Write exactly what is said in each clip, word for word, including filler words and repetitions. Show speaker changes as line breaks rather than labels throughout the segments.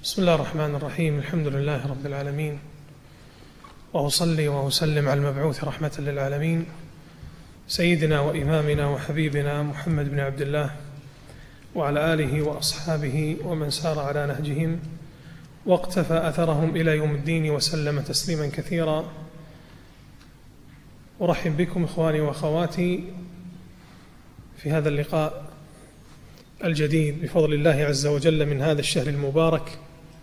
بسم الله الرحمن الرحيم. الحمد لله رب العالمين، وأصلي وأسلم على المبعوث رحمة للعالمين سيدنا وإمامنا وحبيبنا محمد بن عبد الله وعلى آله وأصحابه ومن سار على نهجهم واقتفى أثرهم إلى يوم الدين وسلم تسليما كثيرا. أرحب بكم إخواني وأخواتي في هذا اللقاء الجديد بفضل الله عز وجل من هذا الشهر المبارك،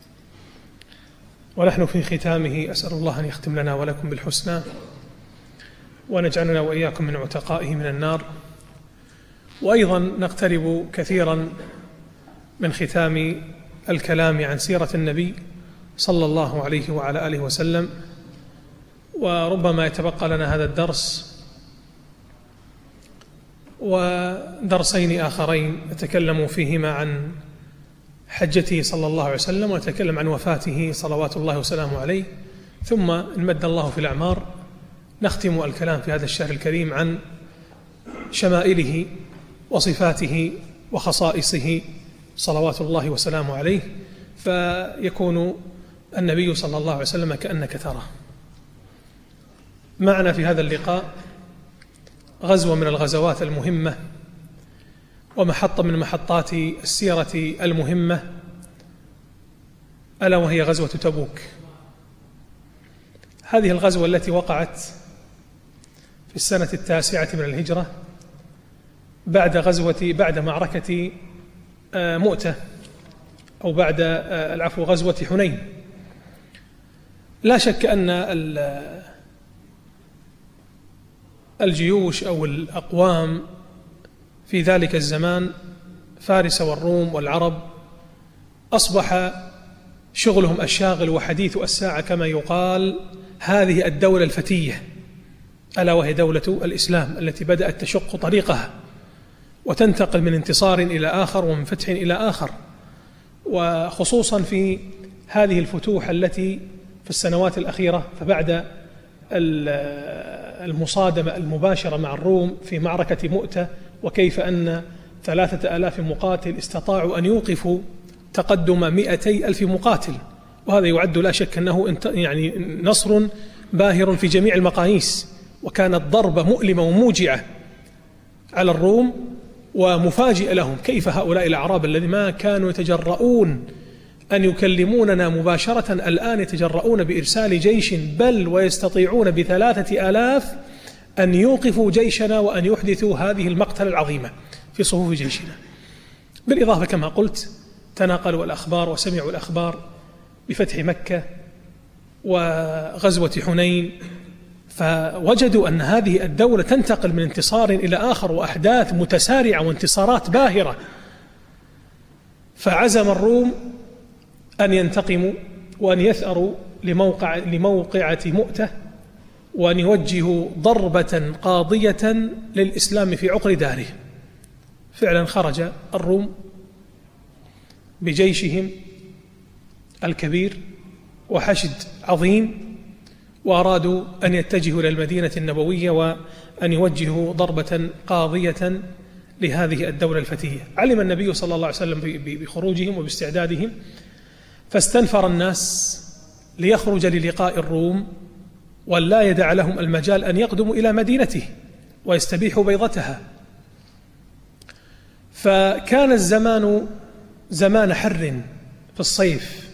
ونحن في ختامه. أسأل الله أن يختم لنا ولكم بالحسنى ونجعلنا وإياكم من عتقائه من النار. وأيضا نقترب كثيرا من ختام الكلام عن سيرة النبي صلى الله عليه وعلى آله وسلم، وربما يتبقى لنا هذا الدرس ودرسين آخرين نتكلم فيهما عن حجته صلى الله عليه وسلم ونتكلم عن وفاته صلوات الله وسلامه عليه، ثم إن مد الله في الأعمار نختم الكلام في هذا الشهر الكريم عن شمائله وصفاته وخصائصه صلوات الله وسلامه عليه، فيكون النبي صلى الله عليه وسلم كأنك تراه. معنا في هذا اللقاء غزوة من الغزوات المهمة ومحطة من محطات السيرة المهمة، ألا وهي غزوة تبوك. هذه الغزوة التي وقعت في السنة التاسعة من الهجرة بعد غزوة بعد معركة مؤتة، أو بعد العفو غزوة حنين. لا شك أن الجيوش أو الأقوام في ذلك الزمان فارس والروم والعرب أصبح شغلهم الشاغل وحديث الساعة كما يقال هذه الدولة الفتية، ألا وهي دولة الإسلام التي بدأت تشق طريقها وتنتقل من انتصار إلى آخر ومن فتح إلى آخر، وخصوصا في هذه الفتوح التي في السنوات الأخيرة. فبعد المصادمة المباشرة مع الروم في معركة مؤتة، وكيف أن ثلاثة آلاف مقاتل استطاعوا أن يوقفوا تقدم مئتي ألف مقاتل، وهذا يعد لا شك أنه يعني نصر باهر في جميع المقاييس، وكانت ضربة مؤلمة وموجعة على الروم ومفاجئة لهم. كيف هؤلاء الأعراب الذين ما كانوا يتجرؤون أن يكلموننا مباشرة الآن يتجرؤون بإرسال جيش، بل ويستطيعون بثلاثة آلاف أن يوقفوا جيشنا وأن يحدثوا هذه المقتلة العظيمة في صفوف جيشنا. بالإضافة كما قلت تناقلوا الأخبار وسمعوا الأخبار بفتح مكة وغزوة حنين، فوجدوا أن هذه الدولة تنتقل من انتصار إلى آخر وأحداث متسارعة وانتصارات باهرة. فعزم الروم أن ينتقموا وأن يثأروا لموقع لموقعة مؤتة، وأن يوجهوا ضربة قاضية للإسلام في عقر داره. فعلا خرج الروم بجيشهم الكبير وحشد عظيم، وأرادوا أن يتجهوا إلى المدينة النبوية وأن يوجهوا ضربة قاضية لهذه الدولة الفتية. علم النبي صلى الله عليه وسلم بخروجهم وباستعدادهم، فاستنفر الناس ليخرج للقاء الروم ولا يدع لهم المجال أن يقدموا إلى مدينته ويستبيحوا بيضتها. فكان الزمان زمان حر في الصيف،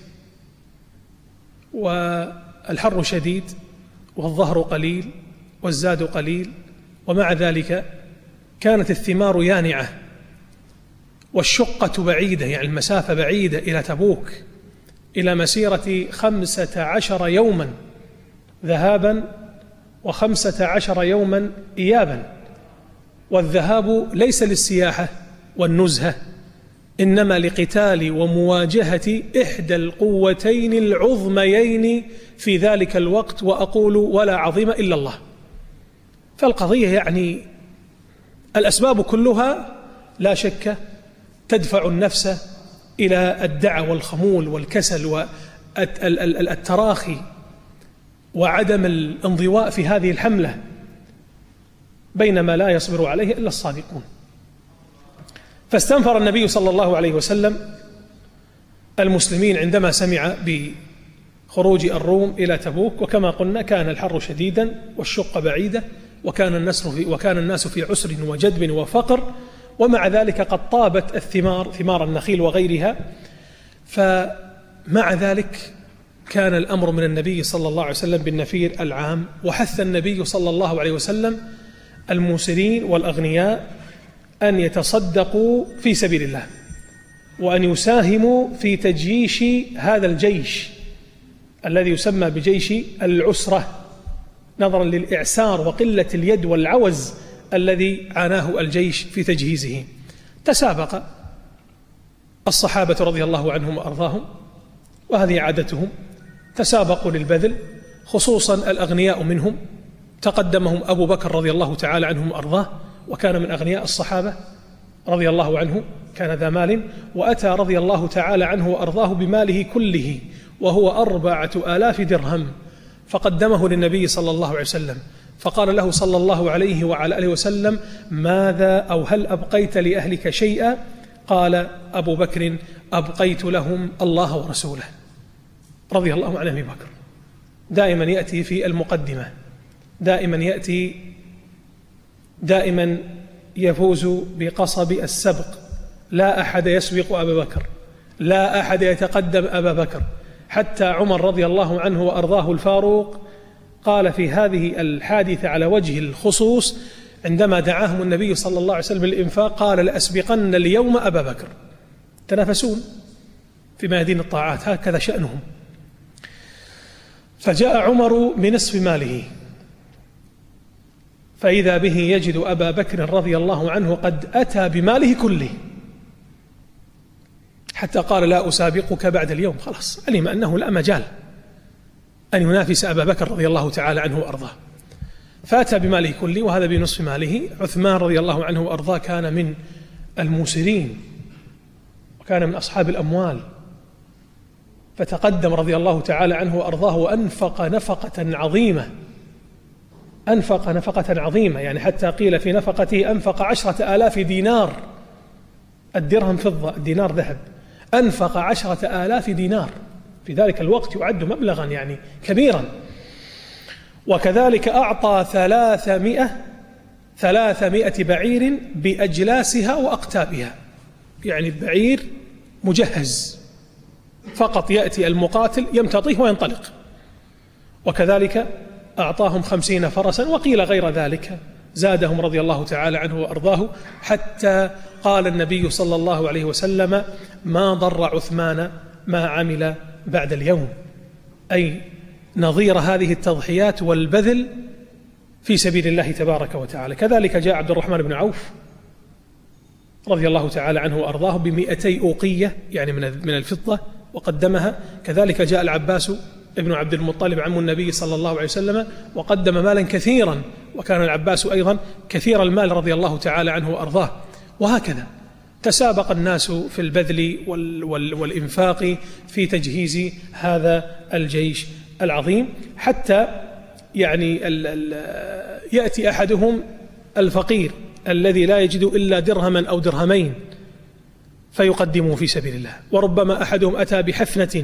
والحر شديد والظهر قليل والزاد قليل، ومع ذلك كانت الثمار يانعة والشقة بعيدة، يعني المسافة بعيدة إلى تبوك، إلى مسيرة خمسة عشر يوما ذهابا وخمسة عشر يوما إيابا. والذهاب ليس للسياحة والنزهة، إنما لقتال ومواجهة إحدى القوتين العظميين في ذلك الوقت، وأقول ولا عظيم إلا الله. فالقضية يعني الأسباب كلها لا شك تدفع النفس إلى الدعى والخمول والكسل والتراخي وعدم الانضواء في هذه الحملة، بينما لا يصبر عليه إلا الصادقون. فاستنفر النبي صلى الله عليه وسلم المسلمين عندما سمع بخروج الروم إلى تبوك، وكما قلنا كان الحر شديدا والشق بعيدة، وكان الناس في وكان الناس في عسر وجدب وفقر، ومع ذلك قد طابت الثمار، ثمار النخيل وغيرها. فمع ذلك كان الأمر من النبي صلى الله عليه وسلم بالنفير العام، وحث النبي صلى الله عليه وسلم الموسرين والأغنياء أن يتصدقوا في سبيل الله، وأن يساهموا في تجييش هذا الجيش الذي يسمى بجيش العسرة، نظرا للإعسار وقلة اليد والعوز الذي عاناه الجيش في تجهيزه. تسابق الصحابة رضي الله عنهم وأرضاهم، وهذه عادتهم، تسابقوا للبذل، خصوصا الأغنياء منهم. تقدمهم أبو بكر رضي الله تعالى عنه وأرضاه، وكان من أغنياء الصحابة رضي الله عنه، كان ذا مال، وأتى رضي الله تعالى عنه وأرضاه بماله كله وهو أربعة آلاف درهم، فقدمه للنبي صلى الله عليه وسلم، فقال له صلى الله عليه وعلى آله وسلم: ماذا أو هل أبقيت لأهلك شيئا؟ قال أبو بكر: أبقيت لهم الله ورسوله. رضي الله عن أبي بكر. دائما يأتي في المقدمة، دائما يأتي دائما يفوز بقصب السبق، لا أحد يسبق أبا بكر، لا أحد يتقدم أبا بكر، حتى عمر رضي الله عنه وأرضاه الفاروق قال في هذه الحادثة على وجه الخصوص عندما دعاهم النبي صلى الله عليه وسلم للإنفاق، قال: لأسبقن اليوم أبا بكر. تنافسون في ميادين الطاعات، هكذا شأنهم. فجاء عمر بنصف ماله، فإذا به يجد أبا بكر رضي الله عنه قد أتى بماله كله، حتى قال: لا أسابقك بعد اليوم. خلاص، علم أنه لا مجال أن ينافس أبا بكر رضي الله تعالى عنه وأرضاه، فأتى بماله كله، وهذا بنصف ماله. عثمان رضي الله عنه وأرضاه كان من الموسرين، وكان من أصحاب الأموال، فتقدم رضي الله تعالى عنه وأرضاه وأنفق نفقة عظيمة، أنفق نفقة عظيمة، يعني حتى قيل في نفقته أنفق عشرة آلاف دينار، الدرهم فضة، الدينار ذهب، أنفق عشرة آلاف دينار في ذلك الوقت، يعد مبلغا يعني كبيرا. وكذلك أعطى ثلاثمائة ثلاثمائة بعير بأجلاسها وأقتابها، يعني البعير مجهز، فقط يأتي المقاتل يمتطيه وينطلق. وكذلك أعطاهم خمسين فرسا، وقيل غير ذلك، زادهم رضي الله تعالى عنه وأرضاه، حتى قال النبي صلى الله عليه وسلم: ما ضر عثمان ما عمل بعد اليوم، أي نظير هذه التضحيات والبذل في سبيل الله تبارك وتعالى. كذلك جاء عبد الرحمن بن عوف رضي الله تعالى عنه وأرضاه بمئتي أوقية، يعني من الفضة، وقدمها. كذلك جاء العباس ابن عبد المطلب عم النبي صلى الله عليه وسلم وقدم مالا كثيرا، وكان العباس أيضا كثير المال رضي الله تعالى عنه وأرضاه. وهكذا تسابق الناس في البذل والإنفاق في تجهيز هذا الجيش العظيم، حتى يعني يأتي أحدهم الفقير الذي لا يجد إلا درهما أو درهمين فيقدمه في سبيل الله. وربما أحدهم أتى بحفنة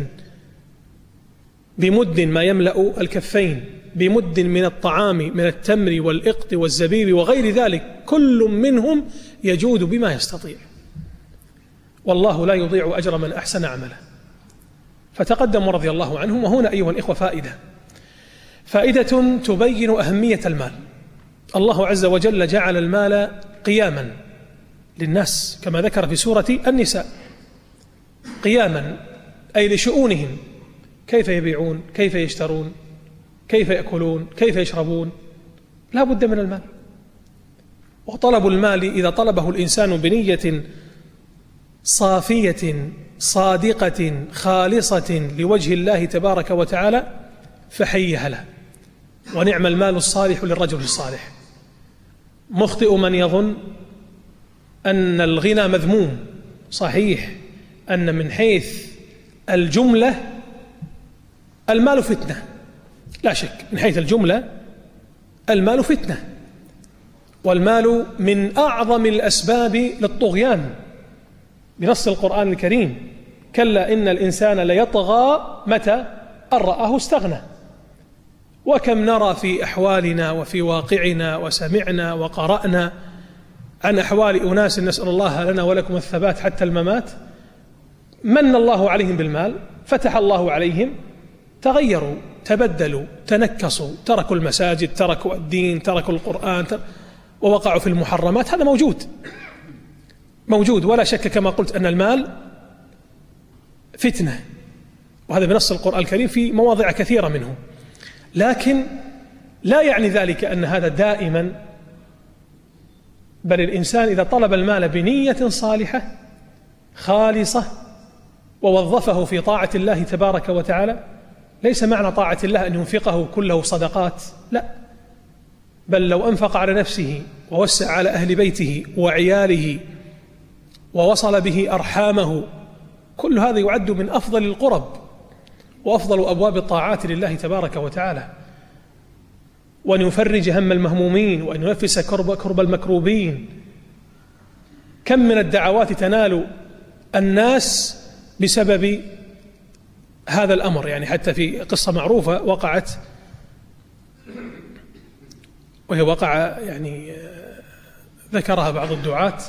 بمد ما يملأ الكفين، بمد من الطعام من التمر والإقط والزبيب وغير ذلك، كل منهم يجود بما يستطيع، والله لا يضيع أجر من أحسن عمله. فتقدموا رضي الله عنهم. وهنا أيها الإخوة فائدة فائدة تبين أهمية المال. الله عز وجل جعل المال قياما للناس كما ذكر في سورة النساء، قياما أي لشؤونهم، كيف يبيعون، كيف يشترون، كيف يأكلون، كيف يشربون، لا بد من المال. وطلب المال إذا طلبه الإنسان بنية صافية صادقة خالصة لوجه الله تبارك وتعالى فحيها له، ونعم المال الصالح للرجل الصالح. مخطئ من يظن أن الغنى مذموم. صحيح أن من حيث الجملة المال فتنة، لا شك، من حيث الجملة المال فتنة، والمال من أعظم الأسباب للطغيان بنص القرآن الكريم: كلا إن الإنسان ليطغى متى أن رآه استغنى. وكم نرى في أحوالنا وفي واقعنا وسمعنا وقرأنا عن أحوال أناس نسأل الله لنا ولكم الثبات حتى الممات، من الله عليهم بالمال، فتح الله عليهم، تغيروا، تبدلوا، تنكصوا، تركوا المساجد، تركوا الدين، تركوا القرآن، ووقعوا في المحرمات. هذا موجود موجود ولا شك كما قلت أن المال فتنة، وهذا بنص القرآن الكريم في مواضع كثيرة منه، لكن لا يعني ذلك أن هذا دائما، بل الإنسان إذا طلب المال بنية صالحة خالصة ووظفه في طاعة الله تبارك وتعالى، ليس معنى طاعة الله أن ينفقه كله صدقات، لا، بل لو أنفق على نفسه ووسع على أهل بيته وعياله ووصل به أرحامه، كل هذا يعد من أفضل القرب وأفضل أبواب الطاعات لله تبارك وتعالى، وأن يفرج هم المهمومين وأن ينفس كرب, كرب المكروبين. كم من الدعوات تنال الناس بسبب هذا الأمر، يعني حتى في قصة معروفة وقعت، وهي وقع يعني ذكرها بعض الدعاة،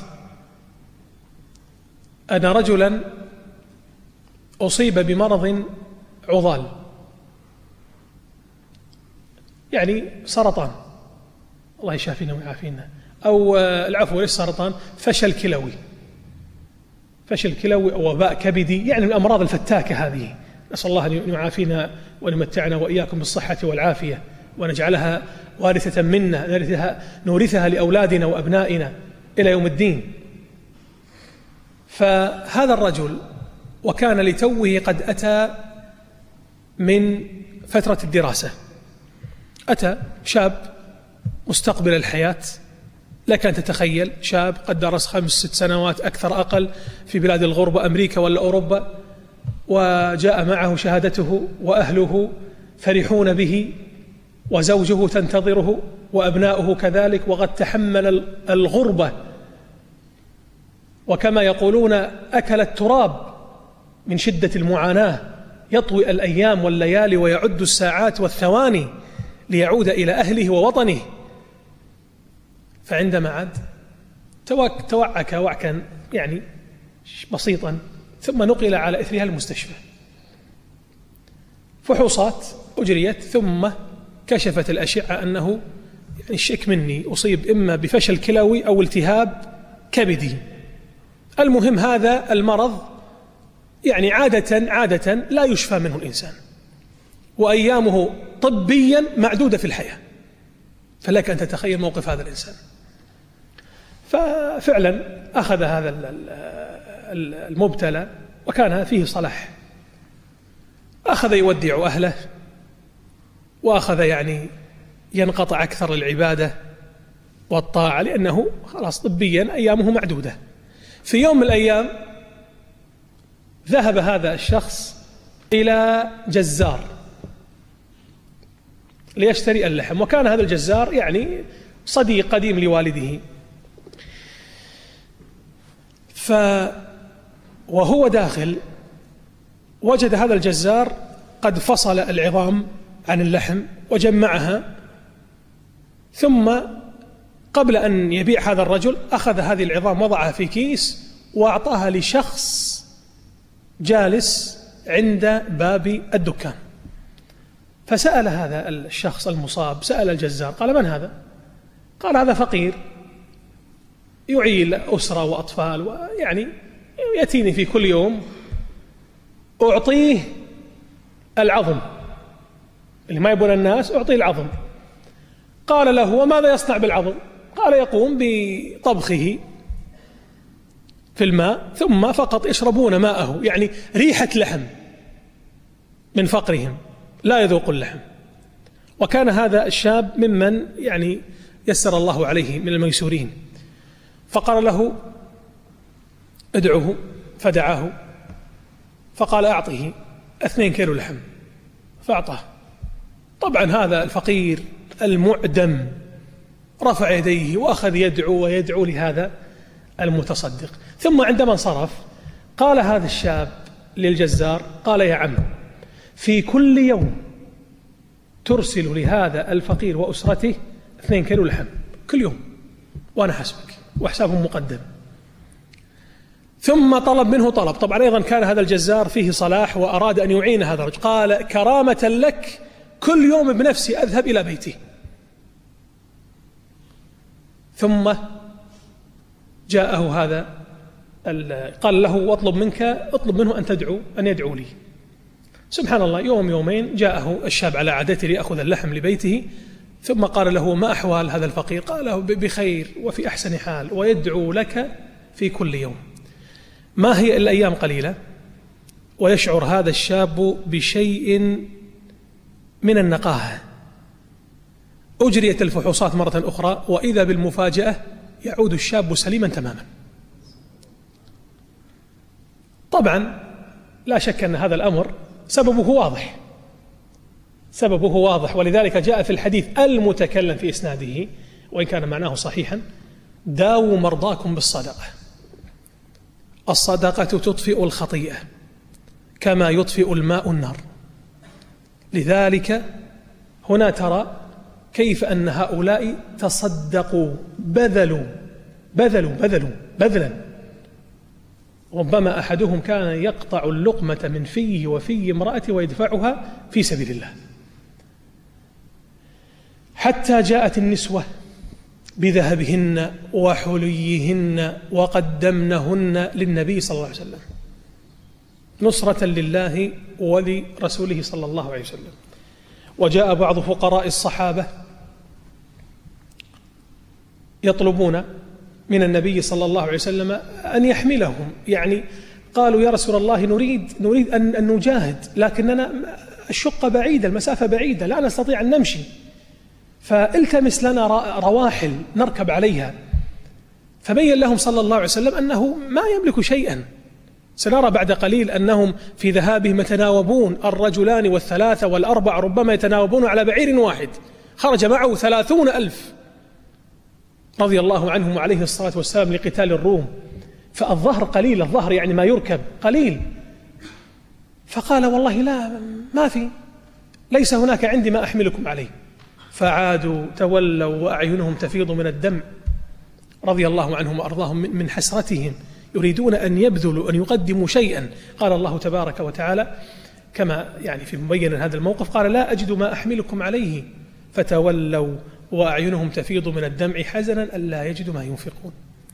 أن رجلا أصيب بمرض عضال، يعني سرطان، الله يشافينا ويعافينا، أو العفو ليس سرطان، فشل كلوي، فشل كلوي أو وباء كبدي، يعني من الأمراض الفتاكة هذه. نسأل الله أن يعافينا وأن يمتعنا وإياكم بالصحة والعافية، ونجعلها وارثة منا، نورثها, نورثها لأولادنا وأبنائنا إلى يوم الدين. فهذا الرجل وكان لتوه قد أتى من فترة الدراسة، أتى شاب مستقبل الحياة، لك أن تتخيل شاب قد درس خمس ست سنوات أكثر أقل في بلاد الغربة، أمريكا ولا أوروبا، وجاء معه شهادته وأهله فرحون به، وزوجه تنتظره وأبناؤه كذلك، وقد تحمل الغربة، وكما يقولون أكل التراب من شدة المعاناة، يطوي الأيام والليالي ويعد الساعات والثواني ليعود إلى أهله ووطنه. فعندما عاد توعك وعكا يعني بسيطا، ثم نقل على إثرها المستشفى، فحوصات أجريت، ثم كشفت الأشعة أنه يعني الشك مني أصيب إما بفشل كلوي أو التهاب كبدي. المهم هذا المرض يعني عادة عادة لا يشفى منه الإنسان، وأيامه طبيا معدودة في الحياة، فلك أن تتخيل موقف هذا الإنسان. ففعلا أخذ هذا المبتلى وكان فيه صلاح، أخذ يودع أهله، وأخذ يعني ينقطع أكثر العبادة والطاعة، لأنه خلاص طبيا أيامه معدودة. في يوم من الأيام ذهب هذا الشخص إلى جزار ليشتري اللحم، وكان هذا الجزار يعني صديق قديم لوالده. ف وهو داخل وجد هذا الجزار قد فصل العظام عن اللحم وجمعها، ثم قبل أن يبيع هذا الرجل أخذ هذه العظام وضعها في كيس وأعطاها لشخص جالس عند باب الدكان. فسأل هذا الشخص المصاب، سأل الجزار، قال: من هذا؟ قال: هذا فقير يعيل أسرة وأطفال، ويعني يأتيني في كل يوم أعطيه العظم، اللي ما يبون الناس أعطيه العظم. قال له: وماذا يصنع بالعظم؟ قال: يقوم بطبخه في الماء، ثم فقط يشربون ماءه، يعني ريحة لحم من فقرهم، لا يذوق اللحم. وكان هذا الشاب ممن يعني يسر الله عليه من الميسورين، فقال له: ادعوه، فدعاه، فقال: أعطيه اثنين كيلو لحم، فأعطاه. طبعا هذا الفقير المعدم رفع يديه وأخذ يدعو ويدعو لهذا المتصدق. ثم عندما انصرف قال هذا الشاب للجزار قال يا عم في كل يوم ترسل لهذا الفقير وأسرته اثنين كيلو لحم كل يوم وأنا حسبك، وحسابهم مقدم. ثم طلب منه طلب، طبعا أيضا كان هذا الجزار فيه صلاح وأراد أن يعين هذا الرجل، قال كرامة لك كل يوم بنفسي أذهب إلى بيته. ثم جاءه هذا قال له واطلب منك اطلب منه أن تدعو أن يدعو لي. سبحان الله، يوم يومين جاءه الشاب على عادته ليأخذ اللحم لبيته، ثم قال له ما أحوال هذا الفقير؟ قال له بخير وفي أحسن حال ويدعو لك في كل يوم. ما هي إلا أيام قليلة ويشعر هذا الشاب بشيء من النقاهة. أجريت الفحوصات مرة أخرى وإذا بالمفاجأة يعود الشاب سليما تماما. طبعا لا شك أن هذا الأمر سببه واضح، سببه واضح، ولذلك جاء في الحديث المتكلم في إسناده وإن كان معناه صحيحا: داووا مرضاكم بالصدقة، الصدقة تطفئ الخطيئة كما يطفئ الماء النار. لذلك هنا ترى كيف أن هؤلاء تصدقوا، بذلوا بذلوا بذلوا بذلا. ربما أحدهم كان يقطع اللقمة من فيه وفي امرأته ويدفعها في سبيل الله، حتى جاءت النسوة بذهبهن وحليهن وقدمنهن للنبي صلى الله عليه وسلم نصرة لله ولرسوله صلى الله عليه وسلم. وجاء بعض فقراء الصحابة يطلبون من النبي صلى الله عليه وسلم أن يحملهم، يعني قالوا يا رسول الله نريد نريد أن, أن نجاهد، لكننا الشقة بعيدة، المسافة بعيدة، لا نستطيع أن نمشي، فالتمس لنا رواحل نركب عليها. فبين لهم صلى الله عليه وسلم أنه ما يملك شيئا. سنرى بعد قليل أنهم في ذهابهم يتناوبون، الرجلان والثلاثة والأربع ربما يتناوبون على بعير واحد، خرج معه ثلاثون ألف رضي الله عنهم وعليه الصلاة والسلام لقتال الروم، فالظهر قليل، الظهر يعني ما يركب قليل. فقال والله لا، ما في، ليس هناك عندي ما أحملكم عليه. فعادوا تولوا وأعينهم تفيض من الدمع رضي الله عنهم وأرضاهم من حسرتهم، يريدون أن يبذلوا أن يقدموا شيئا. قال الله تبارك وتعالى كما يعني في مبين هذا الموقف: قال لا أجد ما أحملكم عليه، فتولوا وأعينهم تفيض من الدمع حزنا ألا يجدوا ما ينفقون.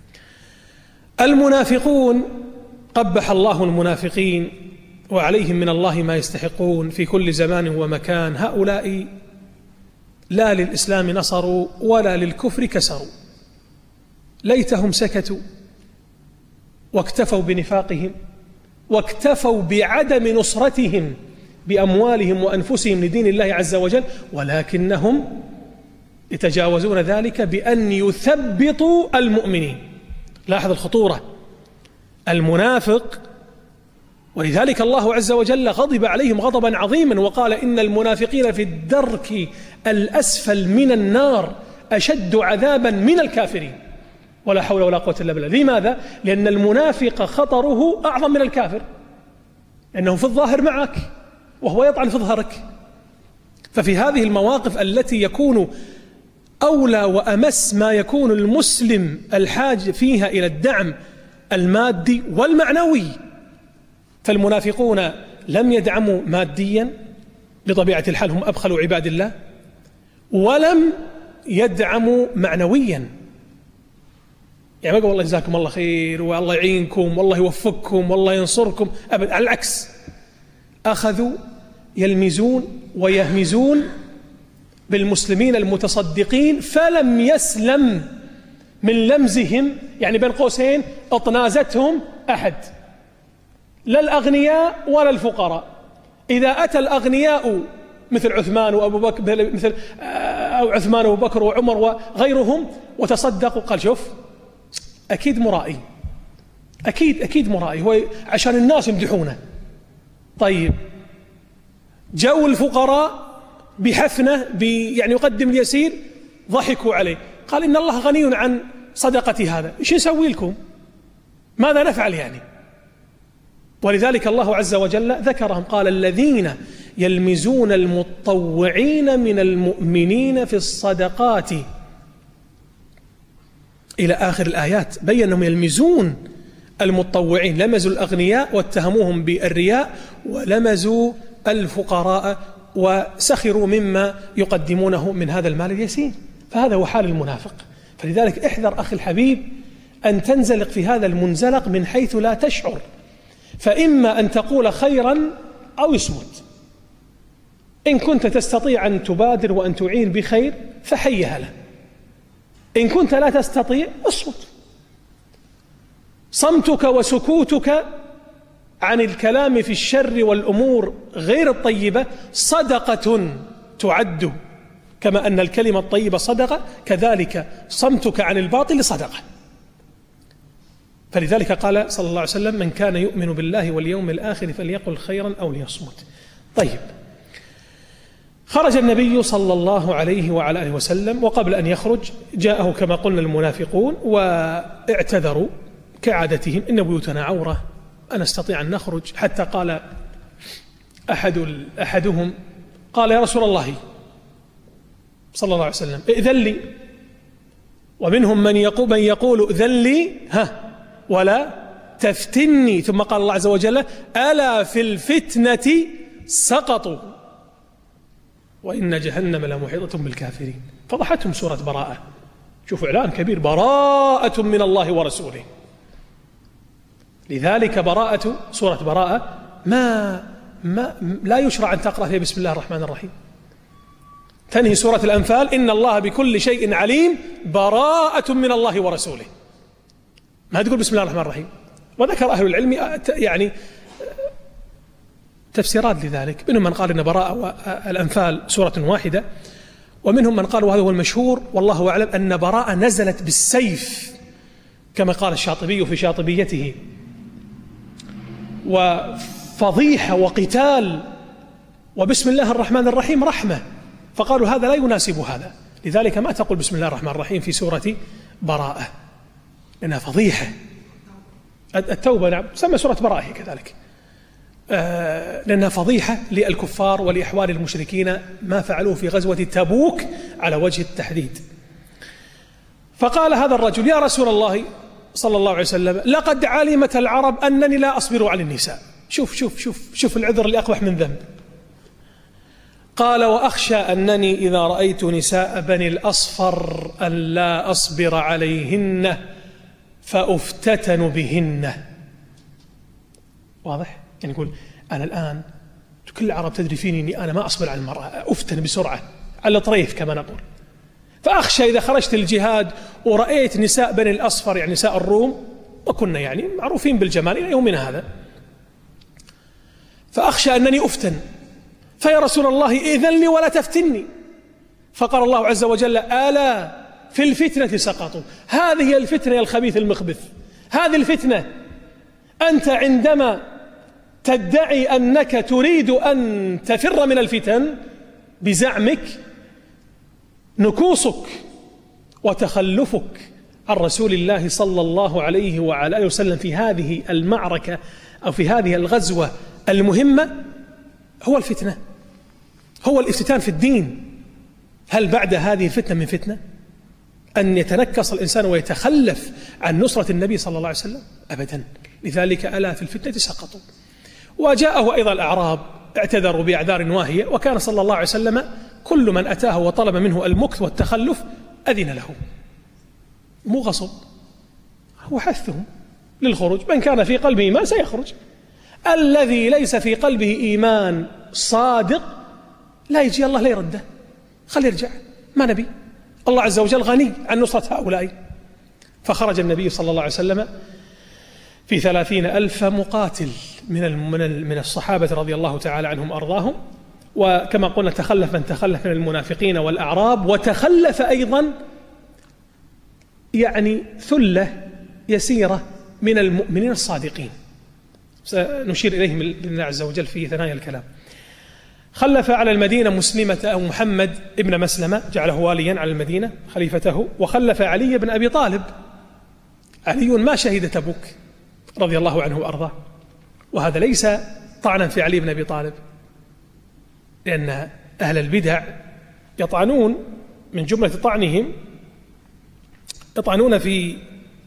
المنافقون قبح الله المنافقين وعليهم من الله ما يستحقون في كل زمان ومكان. هؤلاء لا للإسلام نصروا ولا للكفر كسروا، ليتهم سكتوا واكتفوا بنفاقهم واكتفوا بعدم نصرتهم بأموالهم وأنفسهم لدين الله عز وجل، ولكنهم يتجاوزون ذلك بأن يثبطوا المؤمنين. لاحظ الخطورة، المنافق، ولذلك الله عز وجل غضب عليهم غضبا عظيما وقال إن المنافقين في الدرك الأسفل من النار أشد عذابا من الكافرين. ولا حول ولا قوة إلا بالله. لماذا؟ لأن المنافق خطره أعظم من الكافر، لأنه في الظاهر معك وهو يطعن في ظهرك. ففي هذه المواقف التي يكون أولى وأمس ما يكون المسلم الحاج فيها إلى الدعم المادي والمعنوي، فالمنافقون لم يدعموا ماديا بطبيعة الحال، هم أبخلوا عباد الله، ولم يدعموا معنويا. يعني ما قالوا والله جزاكم الله خير والله يعينكم والله يوفقكم والله ينصركم، أبدا، على العكس، أخذوا يلمزون ويهمزون بالمسلمين المتصدقين، فلم يسلم من لمزهم، يعني بين قوسين اطنازتهم أحد، لا الأغنياء ولا الفقراء. إذا أتى الأغنياء مثل عثمان وأبو بكر، مثل أو عثمان وأبو بكر وعمر وغيرهم وتصدقوا، قال شوف أكيد مرائي، أكيد أكيد مرائي، هو عشان الناس يمدحونه. طيب جو الفقراء بحفنة يعني يقدم اليسير، ضحكوا عليه، قال إن الله غني عن صدقة هذا، إيش نسوي لكم؟ ماذا نفعل يعني؟ ولذلك الله عز وجل ذكرهم، قال الذين يلمزون المتطوعين من المؤمنين في الصدقات إلى آخر الآيات. بين أنهم يلمزون المتطوعين، لمزوا الأغنياء واتهموهم بالرياء، ولمزوا الفقراء وسخروا مما يقدمونه من هذا المال اليسير. فهذا هو حال المنافق. فلذلك احذر أخي الحبيب أن تنزلق في هذا المنزلق من حيث لا تشعر، فإما أن تقول خيرا أو يصمت. إن كنت تستطيع أن تبادر وأن تعين بخير فحيها له، إن كنت لا تستطيع اصمت. صمتك وسكوتك عن الكلام في الشر والأمور غير الطيبة صدقة تعد، كما أن الكلمة الطيبة صدقة، كذلك صمتك عن الباطل صدقة. فلذلك قال صلى الله عليه وسلم: من كان يؤمن بالله واليوم الآخر فليقل خيرا أو ليصمت. طيب، خرج النبي صلى الله عليه وعلى آله وسلم، وقبل أن يخرج جاءه كما قلنا المنافقون واعتذروا كعادتهم: إن بيوتنا عورة، أنا أستطيع أن نخرج. حتى قال أحد أحدهم قال: يا رسول الله صلى الله عليه وسلم ائذن لي. ومنهم من يقول, من يقول ائذن لي ها ولا تفتني. ثم قال الله عز وجل: ألا في الفتنة سقطوا وإن جهنم لمحيطة بالكافرين. فضحتهم سورة براءة. شوفوا إعلان كبير: براءة من الله ورسوله. لذلك براءة سورة براءة ما, ما لا يشرع أن تقرأ فيها بسم الله الرحمن الرحيم. تنهي سورة الأنفال: إن الله بكل شيء عليم براءة من الله ورسوله. ما تقول بسم الله الرحمن الرحيم. وذكر أهل العلم يعني تفسيرات لذلك، منهم من قال إن براءة والأنفال سورة واحدة، ومنهم من قال وهذا هو المشهور والله أعلم أن براءة نزلت بالسيف كما قال الشاطبي في شاطبيته، وفضيحة وقتال، وبسم الله الرحمن الرحيم رحمة، فقالوا هذا لا يناسب هذا. لذلك ما تقول بسم الله الرحمن الرحيم في سورة براءة لأنها فضيحة. التوبة نعم سمى سورة براءة كذلك، آه لأنها فضيحة للكفار ولأحوال المشركين ما فعلوه في غزوة تبوك على وجه التحديد. فقال هذا الرجل: يا رسول الله صلى الله عليه وسلم لقد علمت العرب أنني لا أصبر على النساء. شوف شوف شوف شوف العذر اللي أقبح من ذنب. قال: وأخشى أنني إذا رأيت نساء بني الأصفر أن لا أصبر عليهن فأفتتن بهن. واضح؟ يعني يقول أنا الآن كل العرب تدري فيني أني أنا ما أصبر على المرأة، أفتن بسرعة على طريف كما نقول. فأخشى إذا خرجت الجهاد ورأيت نساء بني الأصفر يعني نساء الروم، وكنا يعني معروفين بالجمال إلى يومنا هذا، فأخشى أنني أفتن، فيا رسول الله إذن لي ولا تفتني. فقال الله عز وجل: ألا في الفتنة سقطوا. هذه الفتنة يا الخبيث المخبث، هذه الفتنة. أنت عندما تدعي أنك تريد أن تفر من الفتن بزعمك، نكوصك وتخلفك عن رسول الله صلى الله عليه وعلى آله وسلم في هذه المعركة أو في هذه الغزوة المهمة هو الفتنة، هو الافتتان في الدين. هل بعد هذه الفتنة من فتنة أن يتنكص الإنسان ويتخلف عن نصرة النبي صلى الله عليه وسلم؟ أبدا. لذلك ألا في الفتنة سقطوا. وجاءه أيضا الأعراب اعتذروا بأعذار واهية، وكان صلى الله عليه وسلم كل من أتاه وطلب منه المكث والتخلف أذن له، مو غصب، هو حثهم للخروج. من كان في قلبه إيمان سيخرج. الذي ليس في قلبه إيمان صادق لا يجي الله لا يرده، خلي يرجع، ما نبي. الله عز وجل غني عن نصرة هؤلاء. فخرج النبي صلى الله عليه وسلم في ثلاثين ألف مقاتل من من الصحابة رضي الله تعالى عنهم أرضاهم. وكما قلنا تخلف من تخلف من المنافقين والأعراب، وتخلف أيضا يعني ثلة يسيرة من المؤمنين الصادقين، سنشير إليهم بإذن الله عز وجل في ثنايا الكلام. خلف على المدينة مسلمة أو محمد ابن مسلمة، جعله واليا على المدينة خليفته، وخلف علي بن أبي طالب. علي ما شهد تبوك رضي الله عنه وأرضاه، وهذا ليس طعنا في علي بن أبي طالب، لأن أهل البدع يطعنون من جملة طعنهم يطعنون في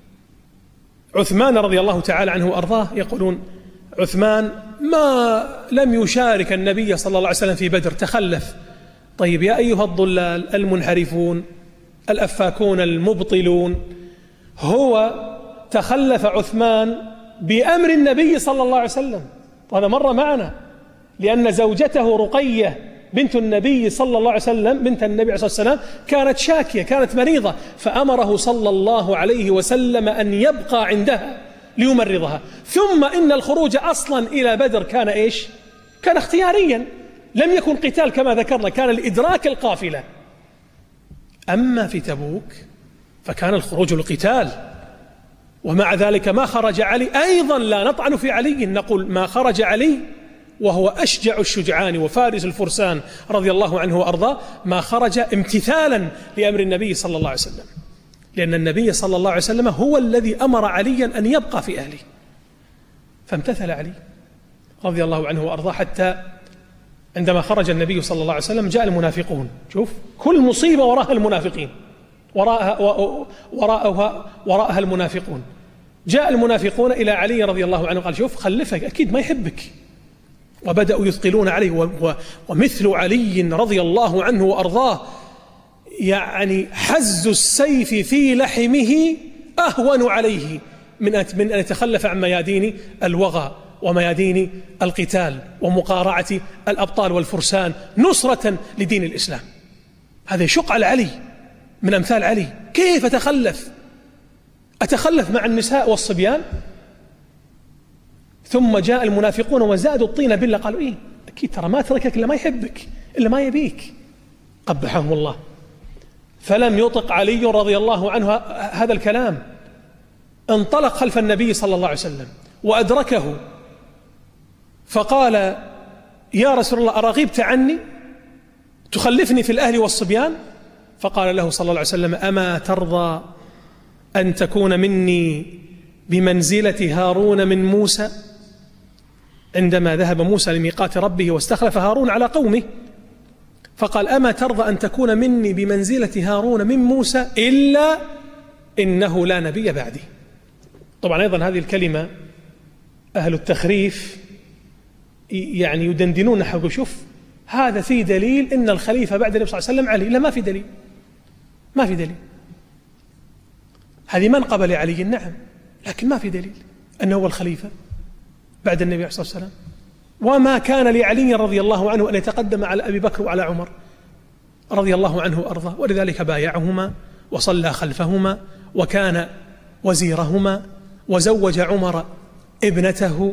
عثمان رضي الله تعالى عنه وأرضاه، يقولون عثمان ما لم يشارك النبي صلى الله عليه وسلم في بدر، تخلف. طيب يا أيها الضلال المنحرفون الأفاكون المبطلون، هو تخلف عثمان بأمر النبي صلى الله عليه وسلم، وهذا مر معنا، لأن زوجته رقية بنت النبي صلى الله عليه وسلم بنت النبي عليه الصلاة والسلام كانت شاكية، كانت مريضة، فأمره صلى الله عليه وسلم أن يبقى عندها ليمرضها. ثم إن الخروج أصلا إلى بدر كان إيش؟ كان اختياريا، لم يكن قتال كما ذكرنا، كان لإدراك القافلة. أما في تبوك فكان الخروج للقتال، ومع ذلك ما خرج علي. أيضا لا نطعن في علي، نقول ما خرج علي وهو أشجع الشجعان وفارس الفرسان رضي الله عنه وأرضاه، ما خرج امتثالا لأمر النبي صلى الله عليه وسلم، لأن النبي صلى الله عليه وسلم هو الذي أمر عليا أن يبقى في أهله، فامتثل علي رضي الله عنه وأرضاه. حتى عندما خرج النبي صلى الله عليه وسلم جاء المنافقون، شوف كل مصيبة وراءها المنافقين، وراءها, وراءها, وراءها المنافقون. جاء المنافقون إلى علي رضي الله عنه قال شوف خلفك أكيد ما يحبك، وبدأوا يثقلون عليه، ومثل علي رضي الله عنه وأرضاه يعني حز السيف في لحمه أهون عليه من أن يتخلف عن ميادين الوغى وميادين القتال ومقارعة الأبطال والفرسان نصرة لدين الإسلام. هذا يشق على علي من أمثال علي، كيف أتخلف أتخلف مع النساء والصبيان؟ ثم جاء المنافقون وزادوا الطين بالله، قالوا إيه أكيد ترى ما تركك إلا ما يحبك إلا ما يبيك، قبحهم الله. فلم يطق علي رضي الله عنه هذا الكلام، انطلق خلف النبي صلى الله عليه وسلم وأدركه فقال يا رسول الله أرغبت عني تخلفني في الأهل والصبيان؟ فقال له صلى الله عليه وسلم أما ترضى أن تكون مني بمنزلة هارون من موسى؟ عندما ذهب موسى لميقات ربه واستخلف هارون على قومه، فقال أما ترضى أن تكون مني بمنزلة هارون من موسى إلا إنه لا نبي بعدي. طبعا أيضا هذه الكلمة أهل التخريف يعني يدندنون حقه، شوف هذا في دليل إن الخليفة بعد النبي صلى الله عليه وسلم علي، لا ما في دليل، ما في دليل. هذه منقبة لعلي نعم، لكن ما في دليل أنه هو الخليفة بعد النبي عليه الصلاة والسلام. وما كان لعلي رضي الله عنه أن يتقدم على أبي بكر وعلى عمر رضي الله عنه وأرضاه، ولذلك بايعهما وصلى خلفهما وكان وزيرهما وزوج عمر ابنته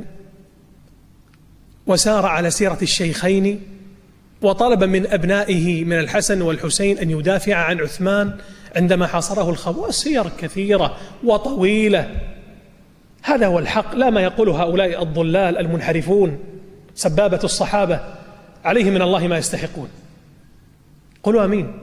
وسار على سيرة الشيخين، وطلب من أبنائه من الحسن والحسين أن يدافع عن عثمان عندما حاصره الخوارج. سير كثيرة وطويلة، هذا هو الحق، لا ما يقول هؤلاء الضلال المنحرفون سبابة الصحابة عليه من الله ما يستحقون. قولوا أمين.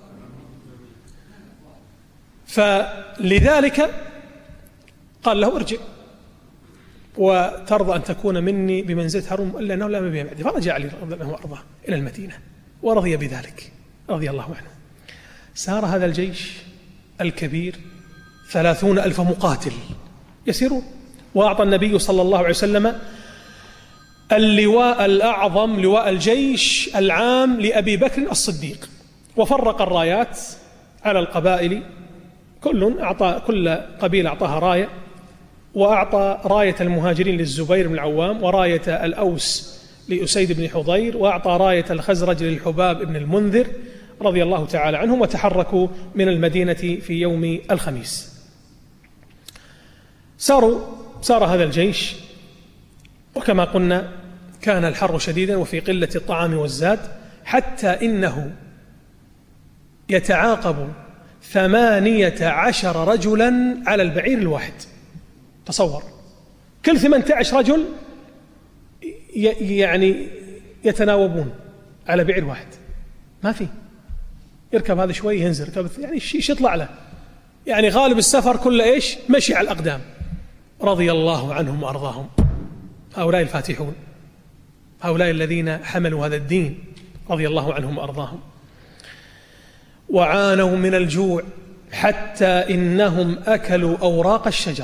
فلذلك قال له ارجع وترضى أن تكون مني بمنزلة هارون إلا أنه لا نبي بعدي. فرجع علي رضي الله عنه وأرضاه إلى المدينة ورضي بذلك رضي الله عنه. سار هذا الجيش الكبير ثلاثون ألف مقاتل يسيرون، وأعطى النبي صلى الله عليه وسلم اللواء الأعظم لواء الجيش العام لأبي بكر الصديق، وفرق الرايات على القبائل، كل أعطى كل قبيلة أعطاها راية، وأعطى راية المهاجرين للزبير بن العوام، وراية الأوس لأسيد بن حضير، وأعطى راية الخزرج للحباب بن المنذر رضي الله تعالى عنهم، وتحركوا من المدينة في يوم الخميس. ساروا سار هذا الجيش، وكما قلنا كان الحر شديدا وفي قلة الطعام والزاد، حتى إنه يتعاقب ثمانية عشر رجلا على البعير الواحد. تصور كل ثمانية عشر رجل يعني يتناوبون على بعير واحد، ما في يركب هذا شوي ينزل يركب يعني ايش يطلع له، يعني غالب السفر كله ايش مشي على الأقدام رضي الله عنهم وأرضاهم. هؤلاء الفاتحون، هؤلاء الذين حملوا هذا الدين رضي الله عنهم وأرضاهم، وعانوا من الجوع حتى إنهم أكلوا أوراق الشجر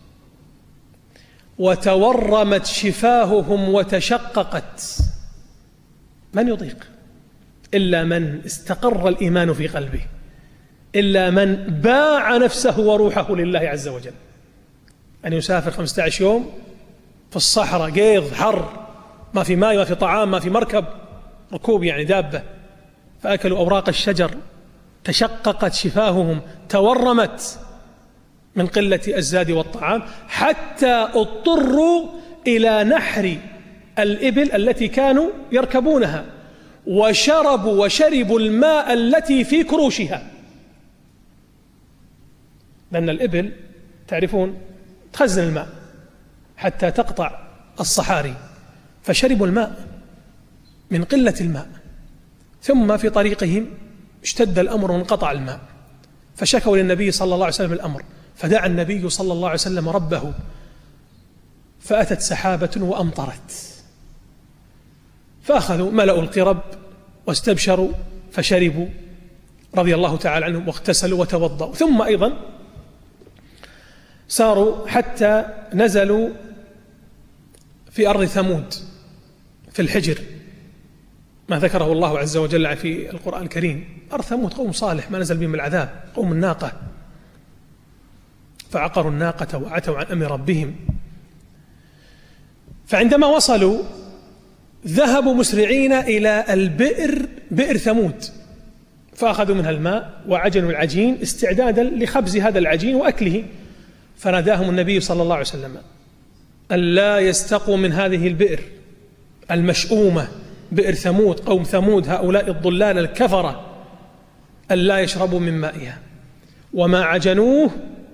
وتورمت شفاههم وتشققت. من يطيق؟ إلا من استقر الإيمان في قلبه، إلا من باع نفسه وروحه لله عز وجل. أن يسافر خمسة عشر يوم في الصحراء، قيض، حر، ما في ماء، ما في طعام، ما في مركب، ركوب يعني دابة، فأكلوا أوراق الشجر، تشققت شفاههم، تورمت من قلة الزاد والطعام، حتى اضطروا إلى نحر الإبل التي كانوا يركبونها، وشربوا وشربوا الماء التي في كروشها، لأن الإبل تعرفون تخزن الماء حتى تقطع الصحاري، فشربوا الماء من قلة الماء. ثم في طريقهم اشتد الأمر وانقطع الماء، فشكوا للنبي صلى الله عليه وسلم الأمر، فدعا النبي صلى الله عليه وسلم ربه، فأتت سحابة وأمطرت، فأخذوا ملأوا القرب واستبشروا فشربوا رضي الله تعالى عنهم، واغتسلوا وتوضأوا. ثم أيضا ساروا حتى نزلوا في أرض ثمود في الحجر، ما ذكره الله عز وجل في القرآن الكريم. أرض ثمود قوم صالح ما نزل بهم العذاب، قوم الناقة، فعقروا الناقة وعتوا عن أمر ربهم. فعندما وصلوا ذهبوا مسرعين إلى البئر، بئر ثمود، فأخذوا منها الماء وعجنوا العجين استعدادا لخبز هذا العجين وأكله. فناداهم النبي صلى الله عليه وسلم أن لا يستقوا من هذه البئر المشؤومة، بئر ثمود، قوم ثمود هؤلاء الضلال الكفرة، أن لا يشربوا من مائها، وما عجنوه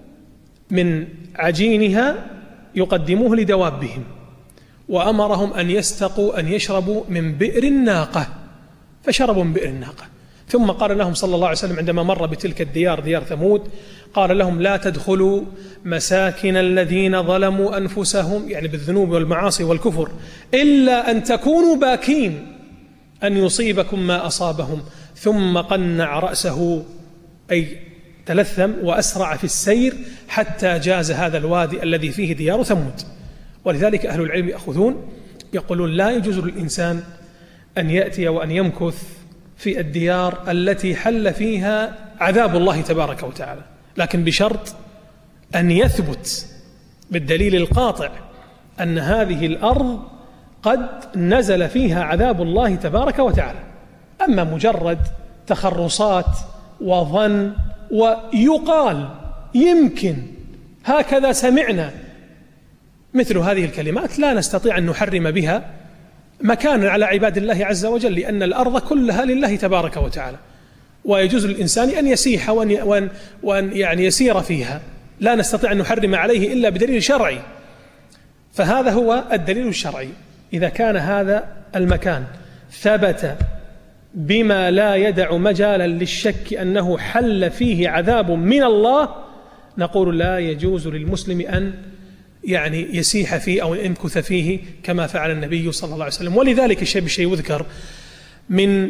من عجينها يقدموه لدوابهم، وأمرهم أن يستقوا أن يشربوا من بئر الناقة، فشربوا من بئر الناقة. ثم قال لهم صلى الله عليه وسلم عندما مر بتلك الديار، ديار ثمود، قال لهم لا تدخلوا مساكن الذين ظلموا أنفسهم، يعني بالذنوب والمعاصي والكفر، إلا أن تكونوا باكين أن يصيبكم ما أصابهم. ثم قنع رأسه أي تلثم وأسرع في السير حتى جاز هذا الوادي الذي فيه ديار ثمود. ولذلك أهل العلم يأخذون يقولون لا يجوز للإنسان أن يأتي وأن يمكث في الديار التي حل فيها عذاب الله تبارك وتعالى، لكن بشرط أن يثبت بالدليل القاطع أن هذه الأرض قد نزل فيها عذاب الله تبارك وتعالى. أما مجرد تخرصات وظن ويقال يمكن هكذا سمعنا، مثل هذه الكلمات لا نستطيع أن نحرم بها مكانا على عباد الله عز وجل، لأن الأرض كلها لله تبارك وتعالى، ويجوز للإنسان أن يسيح وأن, وأن, وأن يعني يسير فيها، لا نستطيع أن نحرم عليه إلا بدليل شرعي. فهذا هو الدليل الشرعي. إذا كان هذا المكان ثبت بما لا يدع مجالا للشك أنه حل فيه عذاب من الله، نقول لا يجوز للمسلم أن يعني يسيح فيه أو يمكث فيه كما فعل النبي صلى الله عليه وسلم. ولذلك الشيء بالشيء يذكر من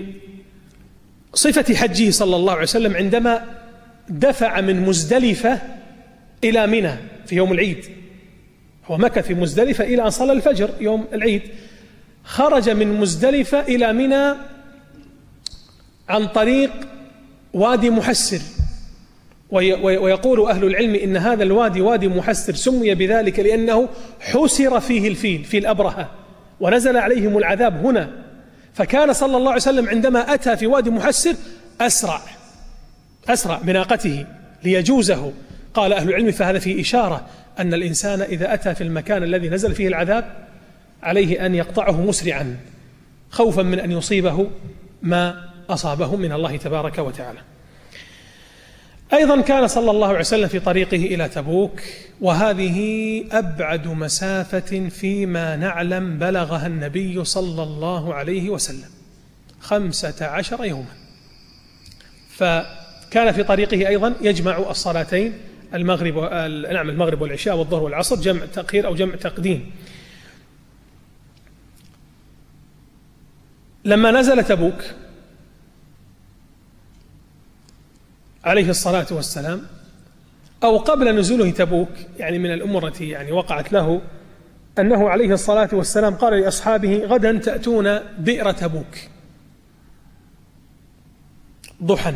صفة حجه صلى الله عليه وسلم عندما دفع من مزدلفة إلى منى في يوم العيد، هو مكث في مزدلفة إلى أن صلى الفجر يوم العيد، خرج من مزدلفة إلى منى عن طريق وادي محسر، ويقول أهل العلم إن هذا الوادي وادي محسر سمي بذلك لأنه حسر فيه الفيل في الأبرهة ونزل عليهم العذاب هنا. فكان صلى الله عليه وسلم عندما أتى في وادي محسر أسرع أسرع بناقته ليجوزه. قال أهل العلم فهذا فيه إشارة أن الإنسان إذا أتى في المكان الذي نزل فيه العذاب عليه أن يقطعه مسرعا خوفا من أن يصيبه ما أصابه من الله تبارك وتعالى. أيضا كان صلى الله عليه وسلم في طريقه إلى تبوك، وهذه أبعد مسافة فيما نعلم بلغها النبي صلى الله عليه وسلم، خمسة عشر يوما. فكان في طريقه أيضا يجمع الصلاتين، المغرب نعم المغرب والعشاء والظهر والعصر، جمع تأخير أو جمع تقديم. لما نزل تبوك عليه الصلاة والسلام، أو قبل نزوله تبوك، يعني من الأمور التي يعني وقعت له أنه عليه الصلاة والسلام قال لأصحابه: غدا تأتون بئر تبوك ضحى،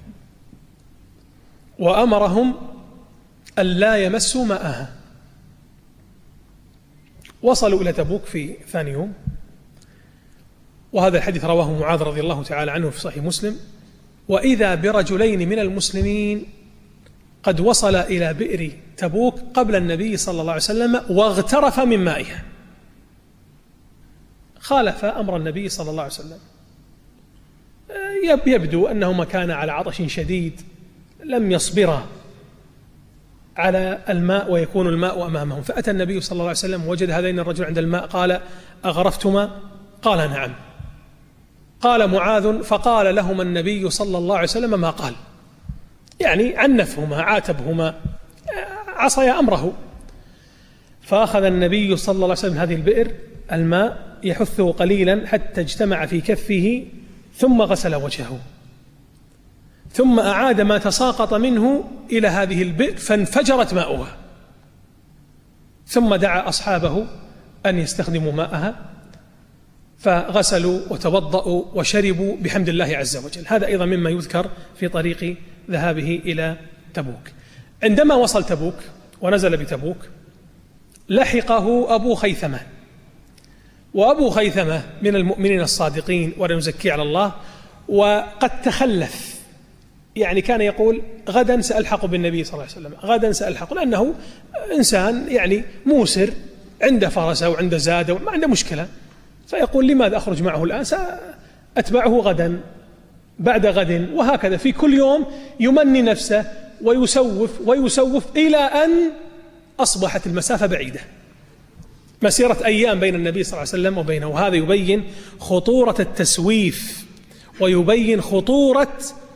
وأمرهم أن لا يمسوا ماءها. وصلوا إلى تبوك في ثاني يوم، وهذا الحديث رواه معاذ رضي الله تعالى عنه في صحيح مسلم: وإذا برجلين من المسلمين قد وصل إلى بئر تبوك قبل النبي صلى الله عليه وسلم واغترف من مائها. خالف أمر النبي صلى الله عليه وسلم، يبدو أنهما كان على عطش شديد، لم يصبرا على الماء ويكون الماء أمامهم، فأتى النبي صلى الله عليه وسلم وجد هذين الرجل عند الماء، قال: أغرفتما؟ قال: نعم. قال معاذ: فقال لهما النبي صلى الله عليه وسلم ما قال، يعني عنفهما، عاتبهما، عصي أمره. فأخذ النبي صلى الله عليه وسلم هذه البئر الماء يحثه قليلا حتى اجتمع في كفه، ثم غسل وجهه، ثم أعاد ما تساقط منه إلى هذه البئر فانفجرت ماؤها، ثم دعا أصحابه أن يستخدموا ماءها، فغسلوا وتوضأوا وشربوا بحمد الله عز وجل. هذا أيضا مما يذكر في طريق ذهابه إلى تبوك. عندما وصل تبوك ونزل بتبوك لحقه أبو خيثمة، وأبو خيثمة من المؤمنين الصادقين ولا نزكي على الله، وقد تخلف، يعني كان يقول: غدا سألحق بالنبي صلى الله عليه وسلم، غدا سألحق، لأنه إنسان يعني موسر، عنده فرسه وعنده زاده وما عنده مشكلة، فيقول: لماذا أخرج معه الآن؟ سأتبعه غدا بعد غد، وهكذا في كل يوم يمني نفسه ويسوف ويسوف إلى أن أصبحت المسافة بعيدة، مسيرة أيام بين النبي صلى الله عليه وسلم وبينه. وهذا يبين خطورة التسويف، ويبين خطورة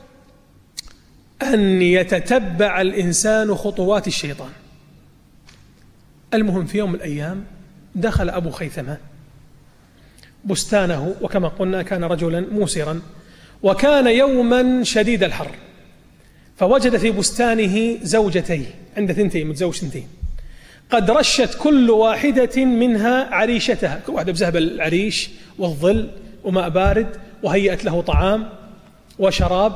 أن يتتبع الإنسان خطوات الشيطان. المهم في يوم من الأيام دخل أبو خيثمة بستانه، وكما قلنا كان رجلا موسرا، وكان يوما شديد الحر، فوجد في بستانه زوجتين، عنده ثنتين، متزوج ثنتين، قد رشت كل واحدة منها عريشتها، كل واحدة بزهب العريش والظل وماء بارد، وهيأت له طعام وشراب.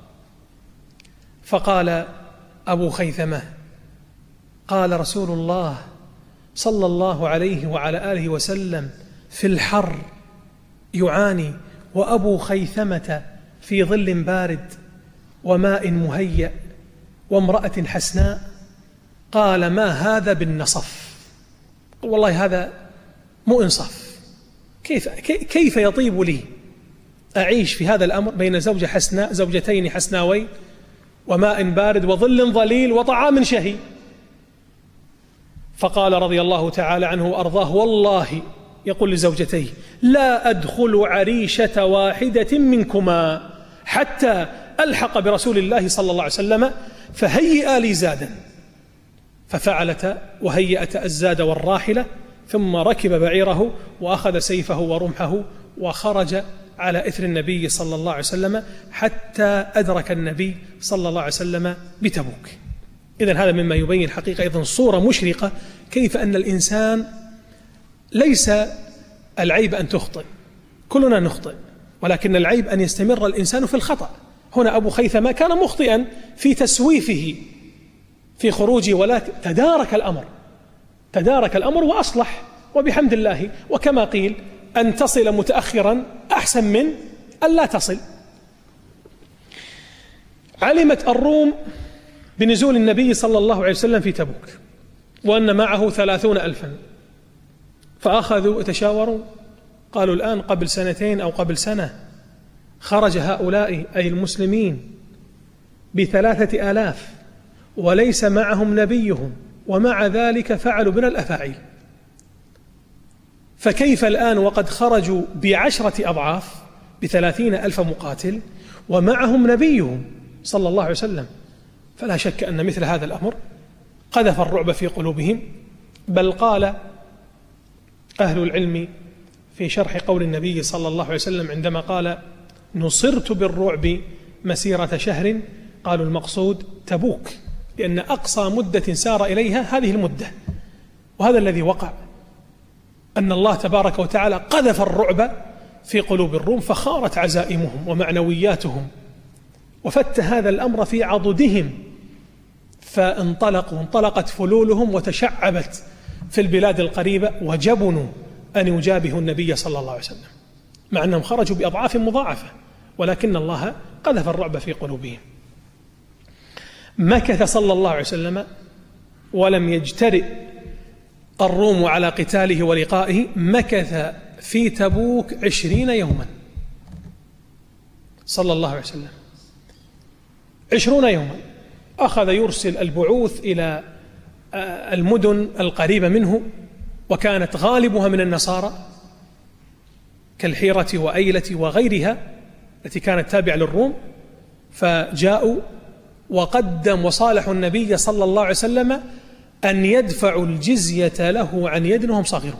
فقال أبو خيثمة: قال رسول الله صلى الله عليه وعلى آله وسلم في الحر يعاني، وأبو خيثمة في ظل بارد وماء مهيأ وامرأة حسناء. قال: ما هذا بالنصف، والله هذا مو إنصاف، كيف, كيف يطيب لي أعيش في هذا الأمر بين زوجة حسناء، زوجتين حسناوين، وماء بارد وظل ظليل وطعام شهي. فقال رضي الله تعالى عنه وأرضاه: والله، يقول لزوجتيه، لا أدخل عريشة واحدة منكما حتى ألحق برسول الله صلى الله عليه وسلم فهيئا لي زادا. ففعلت وهيأت الزاد والراحلة، ثم ركب بعيره وأخذ سيفه ورمحه وخرج على إثر النبي صلى الله عليه وسلم حتى أدرك النبي صلى الله عليه وسلم بتبوك. إذن هذا مما يبين الحقيقة أيضا صورة مشرقة كيف أن الإنسان ليس العيب أن تخطئ، كلنا نخطئ، ولكن العيب أن يستمر الإنسان في الخطأ. هنا أبو خيثمة كان مخطئا في تسويفه في خروجه، ولكن تدارك الأمر تدارك الأمر وأصلح، وبحمد الله. وكما قيل: أن تصل متأخرا أحسن من أن لا تصل. علمت الروم بنزول النبي صلى الله عليه وسلم في تبوك، وأن معه ثلاثون ألفا، فأخذوا يتشاوروا، قالوا: الآن قبل سنتين أو قبل سنة خرج هؤلاء أي المسلمين بثلاثة آلاف وليس معهم نبيهم، ومع ذلك فعلوا بنا الأفاعيل، فكيف الآن وقد خرجوا بعشرة أضعاف بثلاثين ألف مقاتل ومعهم نبيهم صلى الله عليه وسلم؟ فلا شك أن مثل هذا الأمر قذف الرعب في قلوبهم. بل قال أهل العلم في شرح قول النبي صلى الله عليه وسلم عندما قال نصرت بالرعب مسيرة شهر، قالوا المقصود تبوك، لأن أقصى مدة سار إليها هذه المدة. وهذا الذي وقع، أن الله تبارك وتعالى قذف الرعب في قلوب الروم فخارت عزائمهم ومعنوياتهم، وفت هذا الأمر في عضدهم، فانطلقوا انطلقت فلولهم وتشعبت في البلاد القريبة، وجبنوا أن يجابهوا النبي صلى الله عليه وسلم، مع أنهم خرجوا بأضعاف مضاعفة، ولكن الله قذف الرعب في قلوبهم. مكث صلى الله عليه وسلم ولم يجترئ الروم على قتاله ولقائه، مكث في تبوك عشرين يوما صلى الله عليه وسلم، عشرون يوما. أخذ يرسل البعوث إلى المدن القريبة منه، وكانت غالبها من النصارى كالحيرة وأيلة وغيرها التي كانت تابعة للروم، فجاءوا وقدم وصالحوا النبي صلى الله عليه وسلم أن يدفعوا الجزية له عن يد وهم صغيرون.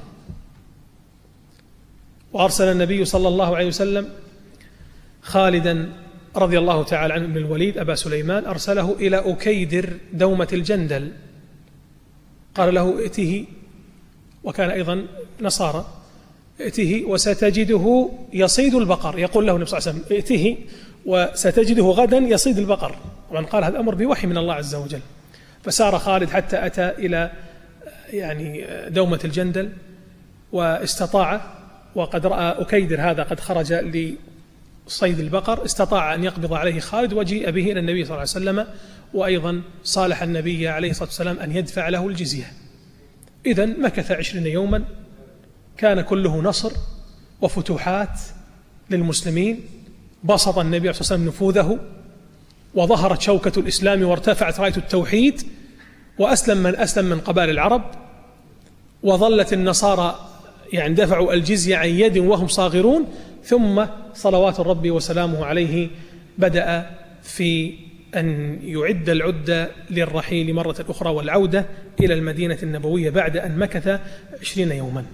وأرسل النبي صلى الله عليه وسلم خالدا رضي الله تعالى عنه بن الوليد أبا سليمان، أرسله إلى أكيدر دومة الجندل، قال له ائته، وكان أيضا نصارى، ائته وستجده يصيد البقر. يقول له النبي صلى الله عليه وسلم ائته وستجده غدا يصيد البقر. طبعا قال هذا أمر بوحي من الله عز وجل. فسار خالد حتى أتى إلى يعني دومة الجندل واستطاع، وقد رأى أكيدر هذا قد خرج لصيد البقر، استطاع أن يقبض عليه خالد وجيء به إلى النبي صلى الله عليه وسلم، وأيضا صالح النبي عليه الصلاة والسلام أن يدفع له الجزية. إذن مكث عشرين يوما، كان كله نصر وفتوحات للمسلمين، بسط النبي عليه الصلاة والسلام نفوذه، وظهرت شوكة الإسلام وارتفعت راية التوحيد، وأسلم من أسلم من قبائل العرب، وظلت النصارى يعني دفعوا الجزية عن يد وهم صاغرون. ثم صلوات الرب وسلامه عليه بدأ في أن يعد العدة للرحيل مرة أخرى والعودة إلى المدينة النبوية بعد أن مكث عشرين يوما.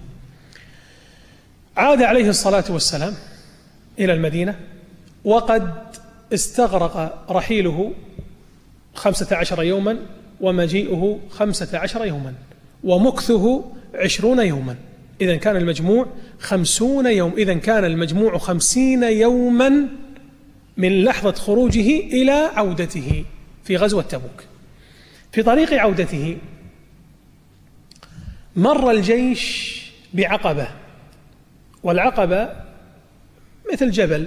عاد عليه الصلاة والسلام إلى المدينة، وقد استغرق رحيله خمسة عشر يوما، ومجيئه خمسة عشر يوما، ومكثه عشرون يوما. إذن كان المجموع خمسون يوم، إذن كان المجموع خمسين يوما من لحظة خروجه إلى عودته في غزوة تبوك. في طريق عودته مر الجيش بعقبة، والعقبة مثل جبل،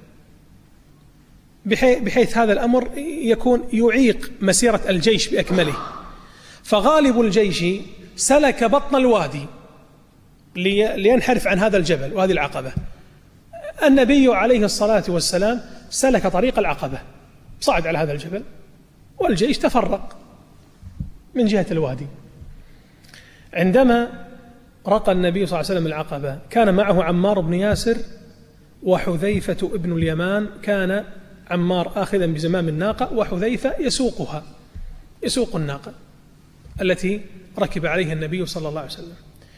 بحيث هذا الأمر يكون يعيق مسيرة الجيش بأكمله، فغالب الجيش سلك بطن الوادي لينحرف عن هذا الجبل وهذه العقبة. النبي عليه الصلاة والسلام سلك طريق العقبة، صعد على هذا الجبل، والجيش تفرق من جهة الوادي. عندما رقى النبي صلى الله عليه وسلم العقبة كان معه عمار بن ياسر وحذيفة ابن اليمان. كان عمار آخذا بزمام الناقة، وحذيفة يسوقها، يسوق الناقة التي ركب عليها النبي صلى الله عليه وسلم.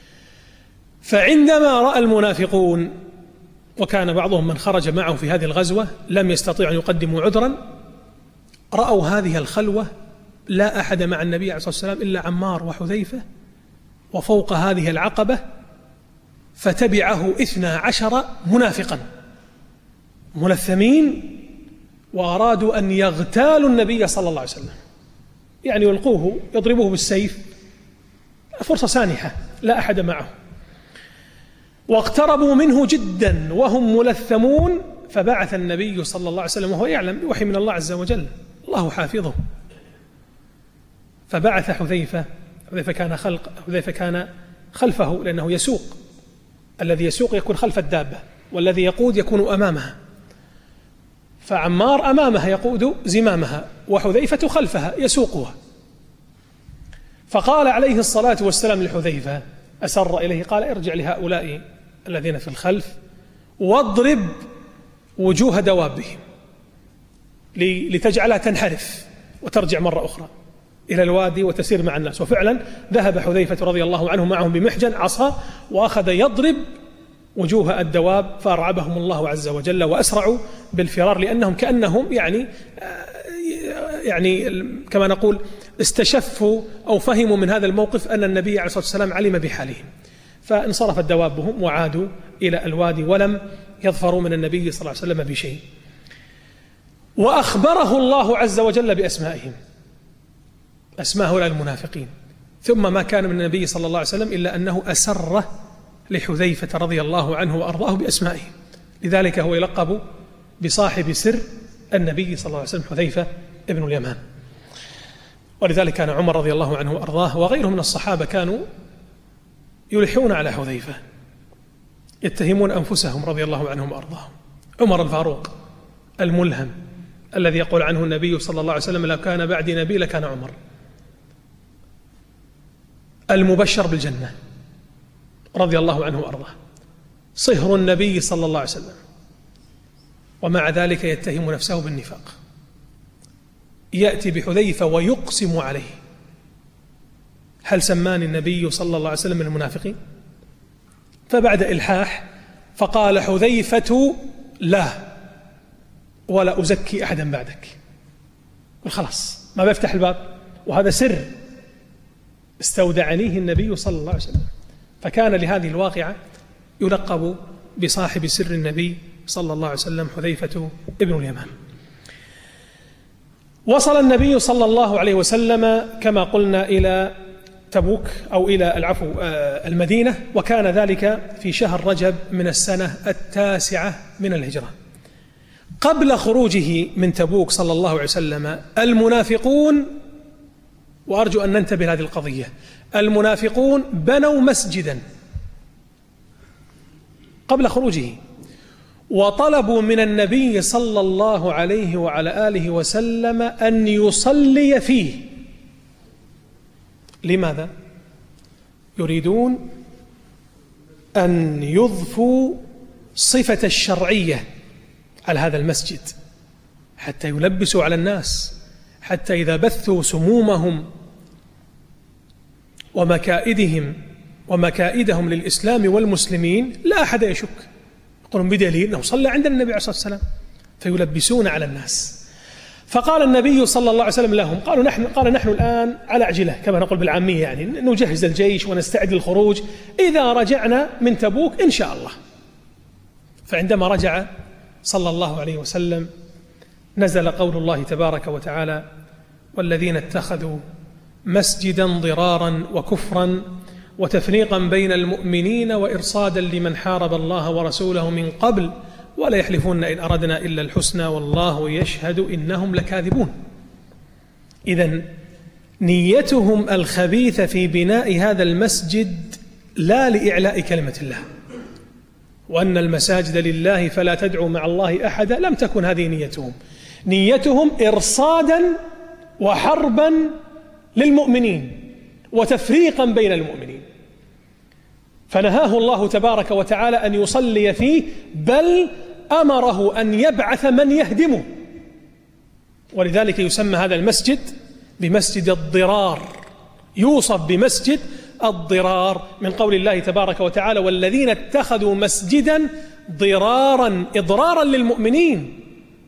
فعندما رأى المنافقون، وكان بعضهم من خرج معه في هذه الغزوة لم يستطيعوا أن يقدموا عذرا، رأوا هذه الخلوة لا أحد مع النبي عليه الصلاة والسلام إلا عمار وحذيفة، وفوق هذه العقبة فتبعه اثنا عشر منافقا ملثمين، وأرادوا أن يغتالوا النبي صلى الله عليه وسلم، يعني يلقوه يضربوه بالسيف، فرصة سانحة لا أحد معه. واقتربوا منه جدا وهم ملثمون، فبعث النبي صلى الله عليه وسلم وهو يعلم بوحي من الله عز وجل، الله حافظه، فبعث حذيفة. حذيفة كان خلق حذيفة كان خلفه لأنه يسوق، الذي يسوق يكون خلف الدابة، والذي يقود يكون أمامها، فعمار أمامها يقود زمامها، وحذيفة خلفها يسوقها. فقال عليه الصلاة والسلام لحذيفة، أسر إليه، قال ارجع لهؤلاء الذين في الخلف واضرب وجوه دوابهم لتجعلها تنحرف وترجع مرة أخرى إلى الوادي وتسير مع الناس. وفعلا ذهب حذيفة رضي الله عنه معهم بمحجن عصا، وأخذ يضرب وجوه الدواب فأرعبهم الله عز وجل وأسرعوا بالفرار، لأنهم كأنهم يعني يعني كما نقول استشفوا أو فهموا من هذا الموقف أن النبي عليه الصلاة والسلام علم بحالهم، فانصرفت دوابهم وعادوا إلى الوادي ولم يظفروا من النبي صلى الله عليه وسلم بشيء. وأخبره الله عز وجل بأسمائهم، أسماء هؤلاء المنافقين. ثم ما كان من النبي صلى الله عليه وسلم إلا أنه أسر لحذيفة رضي الله عنه وأرضاه بأسمائهم، لذلك هو يلقب بصاحب سر النبي صلى الله عليه وسلم حذيفة ابن اليمان. ولذلك كان عمر رضي الله عنه وأرضاه وغيره من الصحابة كانوا يلحون على حذيفة، يتهمون أنفسهم رضي الله عنهم وأرضاهم. عمر الفاروق الملهم الذي يقول عنه النبي صلى الله عليه وسلم لو كان بعدي نبي لكان عمر، المبشر بالجنة رضي الله عنه وأرضاه، صهر النبي صلى الله عليه وسلم، ومع ذلك يتهم نفسه بالنفاق، يأتي بحذيفة ويقسم عليه. هل سماني النبي صلى الله عليه وسلم من المنافقين؟ فبعد إلحاح فقال حذيفة لا ولا أزكي أحدا بعدك، خلاص ما بفتح الباب، وهذا سر استودعنيه النبي صلى الله عليه وسلم. فكان لهذه الواقعة يلقب بصاحب سر النبي صلى الله عليه وسلم حذيفة ابن اليمان. وصل النبي صلى الله عليه وسلم كما قلنا إلى تبوك أو إلى العفو المدينة، وكان ذلك في شهر رجب من السنة التاسعة من الهجرة. قبل خروجه من تبوك صلى الله عليه وسلم المنافقون، وأرجو أن ننتبه لهذه القضية، المنافقون بنوا مسجدا قبل خروجه، وطلبوا من النبي صلى الله عليه وعلى آله وسلم أن يصلي فيه. لماذا؟ يريدون أن يضفوا صفة الشرعية على هذا المسجد، حتى يلبسوا على الناس، حتى إذا بثوا سمومهم ومكائدهم ومكائدهم للإسلام والمسلمين لا أحد يشك، يقولون بدليل أنه صلى عند النبي عليه الصلاة والسلام، فيلبسون على الناس. فقال النبي صلى الله عليه وسلم لهم، قالوا نحن قال نحن الآن على عجلة كما نقول بالعامية، يعني نجهز الجيش ونستعد للخروج إذا رجعنا من تبوك إن شاء الله. فعندما رجع صلى الله عليه وسلم نزل قول الله تبارك وتعالى: والذين اتخذوا مسجدا ضرارا وكفرا وتفريقا بين المؤمنين وإرصادا لمن حارب الله ورسوله من قبل ولا يحلفون إن أردنا إلا الحسنى والله يشهد إنهم لكاذبون. إذن نيتهم الخبيثة في بناء هذا المسجد لا لإعلاء كلمة الله، وأن المساجد لله فلا تدعوا مع الله أحدا، لم تكن هذه نيتهم. نيتهم إرصادا وحربا للمؤمنين وتفريقا بين المؤمنين، فنهاه الله تبارك وتعالى أن يصلي فيه، بل أمره أن يبعث من يهدمه. ولذلك يسمى هذا المسجد بمسجد الضرار، يوصف بمسجد الضرار من قول الله تبارك وتعالى: والذين اتخذوا مسجدا ضرارا إضرارا للمؤمنين.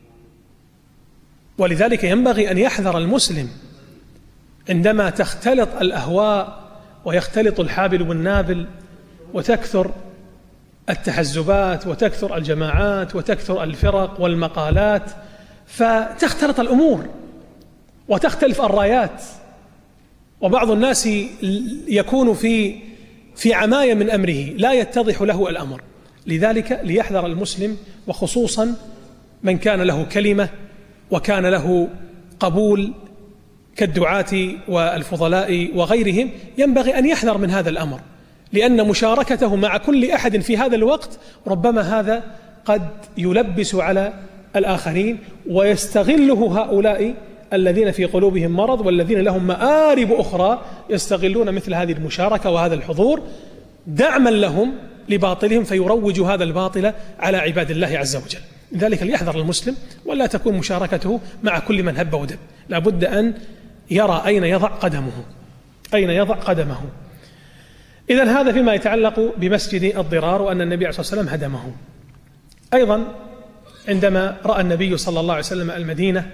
ولذلك ينبغي أن يحذر المسلم عندما تختلط الأهواء ويختلط الحابل والنابل وتكثر التحزبات وتكثر الجماعات وتكثر الفرق والمقالات، فتختلط الأمور وتختلف الرايات، وبعض الناس يكون في في عماية من أمره لا يتضح له الأمر. لذلك ليحذر المسلم، وخصوصا من كان له كلمة وكان له قبول كالدعاة والفضلاء وغيرهم، ينبغي أن يحذر من هذا الأمر، لأن مشاركته مع كل أحد في هذا الوقت ربما هذا قد يلبس على الآخرين ويستغله هؤلاء الذين في قلوبهم مرض والذين لهم مآرب أخرى، يستغلون مثل هذه المشاركة وهذا الحضور دعما لهم لباطلهم، فيروج هذا الباطل على عباد الله عز وجل. لذلك ليحذر المسلم ولا تكون مشاركته مع كل من هب ودب، لا بد أن يرى أين يضع قدمه، أين يضع قدمه. إذن هذا فيما يتعلق بمسجد الضرار وأن النبي عليه الصلاة والسلام هدمه. أيضا عندما رأى النبي صلى الله عليه وسلم المدينة،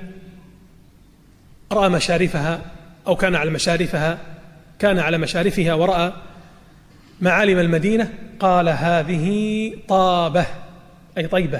رأى مشارفها أو كان على مشارفها كان على مشارفها ورأى معالم المدينة، قال: هذه طابة، أي طيبة،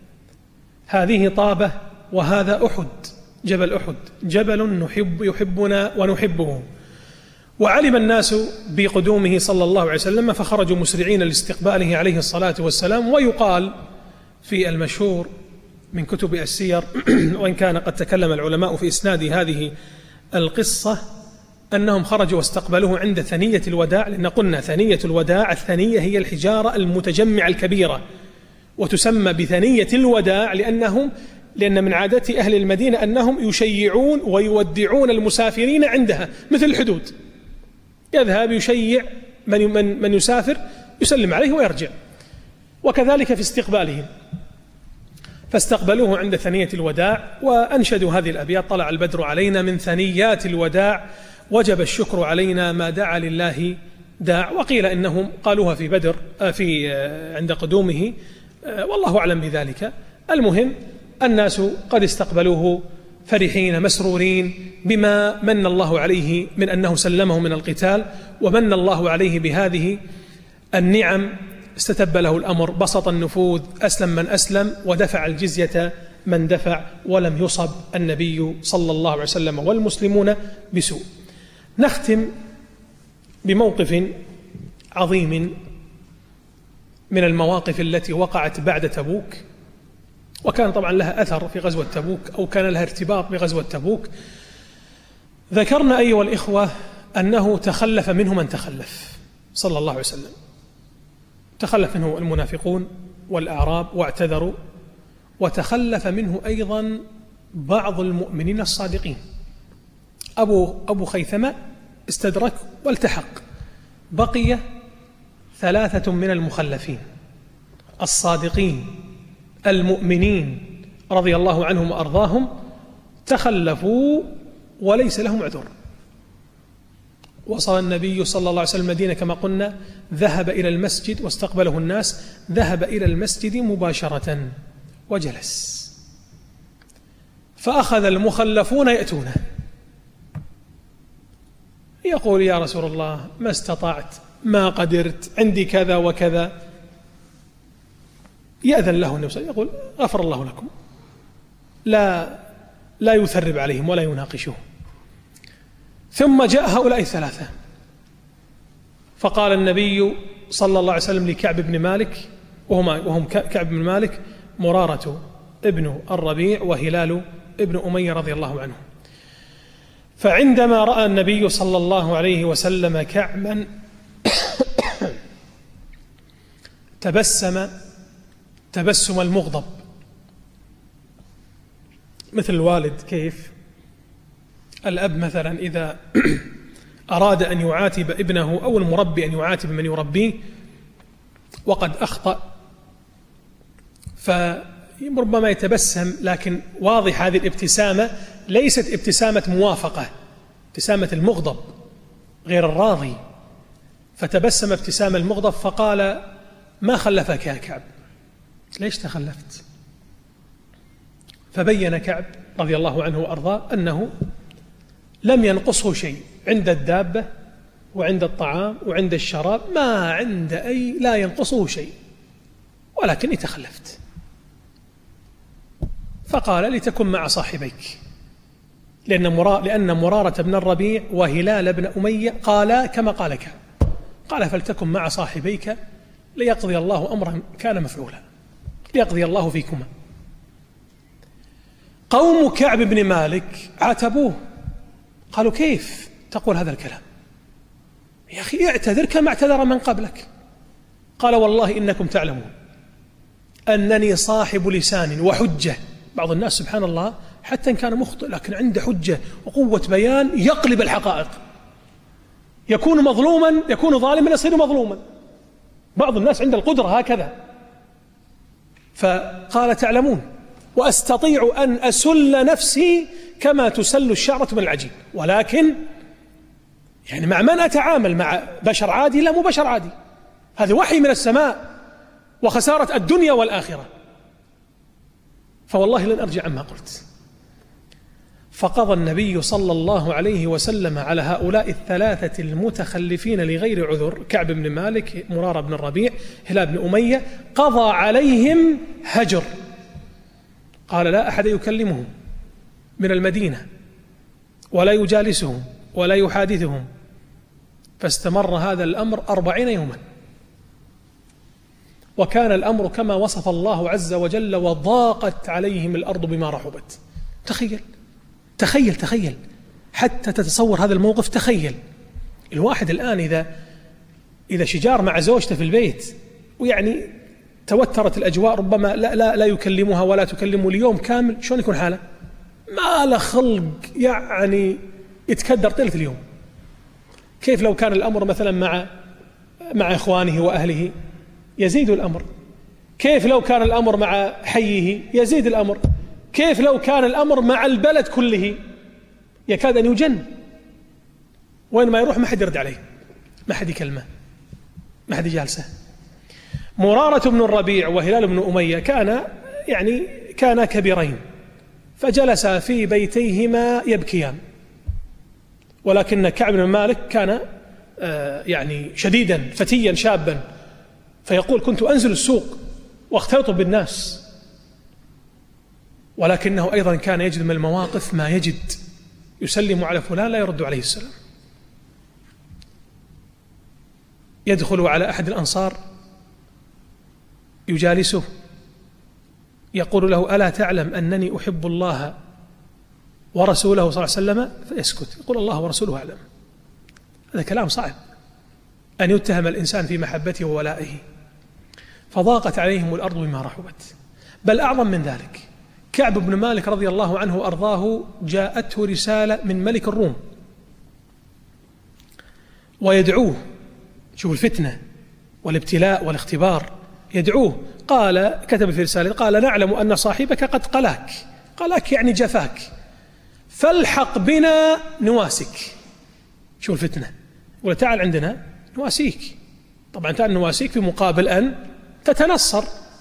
هذه طابة، وهذا أحد، جبل أحد، جبل نحب يحبنا ونحبه. وعلم الناس بقدومه صلى الله عليه وسلم فخرجوا مسرعين لاستقباله عليه الصلاة والسلام. ويقال في المشهور من كتب السير وإن كان قد تكلم العلماء في إسناد هذه القصة أنهم خرجوا واستقبلوه عند ثنية الوداع، لأن قلنا ثنية الوداع، الثنية هي الحجارة المتجمعة الكبيرة، وتسمى بثنية الوداع لأنهم لأن من عادة أهل المدينة أنهم يشيعون ويودعون المسافرين عندها، مثل الحدود، يذهب يشيع من من من يسافر، يسلم عليه ويرجع، وكذلك في استقبالهم. فاستقبلوه عند ثنية الوداع وأنشدوا هذه الأبيات: طلع البدر علينا من ثنيات الوداع، وجب الشكر علينا ما دعا لله داع. وقيل إنهم قالوها في بدر في عند قدومه، والله أعلم بذلك. المهم الناس قد استقبلوه فرحين مسرورين بما من الله عليه من أنه سلمه من القتال، ومن الله عليه بهذه النعم. استتب له الأمر، بسط النفوذ، أسلم من أسلم، ودفع الجزية من دفع، ولم يصب النبي صلى الله عليه وسلم والمسلمون بسوء. نختم بموقف عظيم من المواقف التي وقعت بعد تبوك، وكان طبعا لها أثر في غزوة تبوك أو كان لها ارتباط بغزوة تبوك. ذكرنا أيها الإخوة أنه تخلف منه من تخلف صلى الله عليه وسلم، تخلف منه المنافقون والأعراب واعتذروا، وتخلف منه أيضا بعض المؤمنين الصادقين. أبو, أبو خيثمة استدرك والتحق، بقي ثلاثة من المخلفين الصادقين المؤمنين رضي الله عنهم وأرضاهم تخلفوا وليس لهم عذر. وصل النبي صلى الله عليه وسلم المدينة كما قلنا، ذهب إلى المسجد واستقبله الناس، ذهب إلى المسجد مباشرة وجلس، فأخذ المخلفون يأتونه، يقول: يا رسول الله ما استطعت، ما قدرت، عندي كذا وكذا. يأذن له النبي صلى الله عليه وسلم، يقول: غفر الله لكم، لا لا يثرب عليهم ولا يناقشهم. ثم جاء هؤلاء الثلاثة، فقال النبي صلى الله عليه وسلم لكعب بن مالك، وهم, وهم كعب بن مالك، مرارة ابن الربيع، وهلال ابن أمية رضي الله عنه. فعندما رأى النبي صلى الله عليه وسلم كعبا تبسم تبسم المغضب، مثل الوالد كيف الأب مثلا إذا أراد أن يعاتب ابنه أو المربي أن يعاتب من يربيه وقد أخطأ، فربما يتبسم، لكن واضح هذه الابتسامة ليست ابتسامة موافقة، ابتسامة المغضب غير الراضي. فتبسم ابتسام المغضب فقال: ما خلفك يا كعب؟ ليش تخلفت؟ فبين كعب رضي الله عنه وأرضاه أنه لم ينقصه شيء عند الدابة وعند الطعام وعند الشراب، ما عند أي لا ينقصه شيء، ولكني تخلفت. فقال: لتكن مع صاحبيك، لأن مرا لأن مرارة بن الربيع وهلال بن أمية قالا كما قال كعب، قال: فلتكن مع صاحبيك ليقضي الله أمرا كان مفعولا، ليقضي الله فيكما. قوم كعب بن مالك عاتبوه، قالوا: كيف تقول هذا الكلام يا أخي؟ اعتذر كما اعتذر من قبلك. قال: والله إنكم تعلمون أنني صاحب لسان وحجة. بعض الناس سبحان الله حتى إن كان مخطئ لكن عنده حجة وقوة بيان يقلب الحقائق، يكون مظلوما، يكون ظالما يصير مظلوما. بعض الناس عنده القدرة هكذا. فقال: تعلمون وأستطيع أن أسل نفسي كما تسل الشعرة من العجين، ولكن يعني مع من أتعامل؟ مع بشر عادي؟ لا، مو بشر عادي، هذا وحي من السماء وخسارة الدنيا والآخرة. فوالله لن أرجع عما قلت. فقضى النبي صلى الله عليه وسلم على هؤلاء الثلاثة المتخلفين لغير عذر، كعب بن مالك، مرارة بن الربيع، هلال بن أمية، قضى عليهم هجر، قال لا أحد يكلمهم من المدينة ولا يجالسهم ولا يحادثهم. فاستمر هذا الأمر أربعين يوما، وكان الأمر كما وصف الله عز وجل: وضاقت عليهم الأرض بما رحبت. تخيل تخيل تخيل حتى تتصور هذا الموقف. تخيل الواحد الآن إذا إذا شجار مع زوجته في البيت، ويعني توترت الأجواء، ربما لا, لا, لا يكلمها ولا تكلمه اليوم كامل، شلون يكون حاله؟ ما له خلق، يعني يتكدر طيلة اليوم. كيف لو كان الأمر مثلا مع مع إخوانه وأهله؟ يزيد الأمر. كيف لو كان الأمر مع حيه؟ يزيد الأمر. كيف لو كان الأمر مع البلد كله؟ يكاد أن يجن. وين ما يروح ما حد يرد عليه، ما حد يكلمه، ما حد يجالسه. مرارة بن الربيع وهلال بن أمية كان يعني كانا كبيرين، فجلسا في بيتيهما يبكيان، ولكن كعب بن مالك كان يعني شديدا فتيا شابا، فيقول: كنت أنزل السوق واختلط بالناس، ولكنه أيضا كان يجد من المواقف ما يجد. يسلم على فلان لا يرد عليه السلام، يدخل على أحد الأنصار يجالسه، يقول له: ألا تعلم أنني أحب الله ورسوله صلى الله عليه وسلم؟ فيسكت، يقول: الله ورسوله أعلم. هذا كلام صعب أن يتهم الإنسان في محبته وولائه. فضاقت عليهم الأرض بما رحبت. بل أعظم من ذلك، كعب بن مالك رضي الله عنه وأرضاه جاءته رسالة من ملك الروم ويدعوه. شوف الفتنة والابتلاء والاختبار. يدعوه، قال، كتب في رسالة، قال: نعلم أن صاحبك قد قلاك. قلاك يعني جفاك، فالحق بنا نواسك. شوف الفتنة، يقول: تعال عندنا نواسيك. طبعا تعال نواسيك في مقابل أن تتنصر.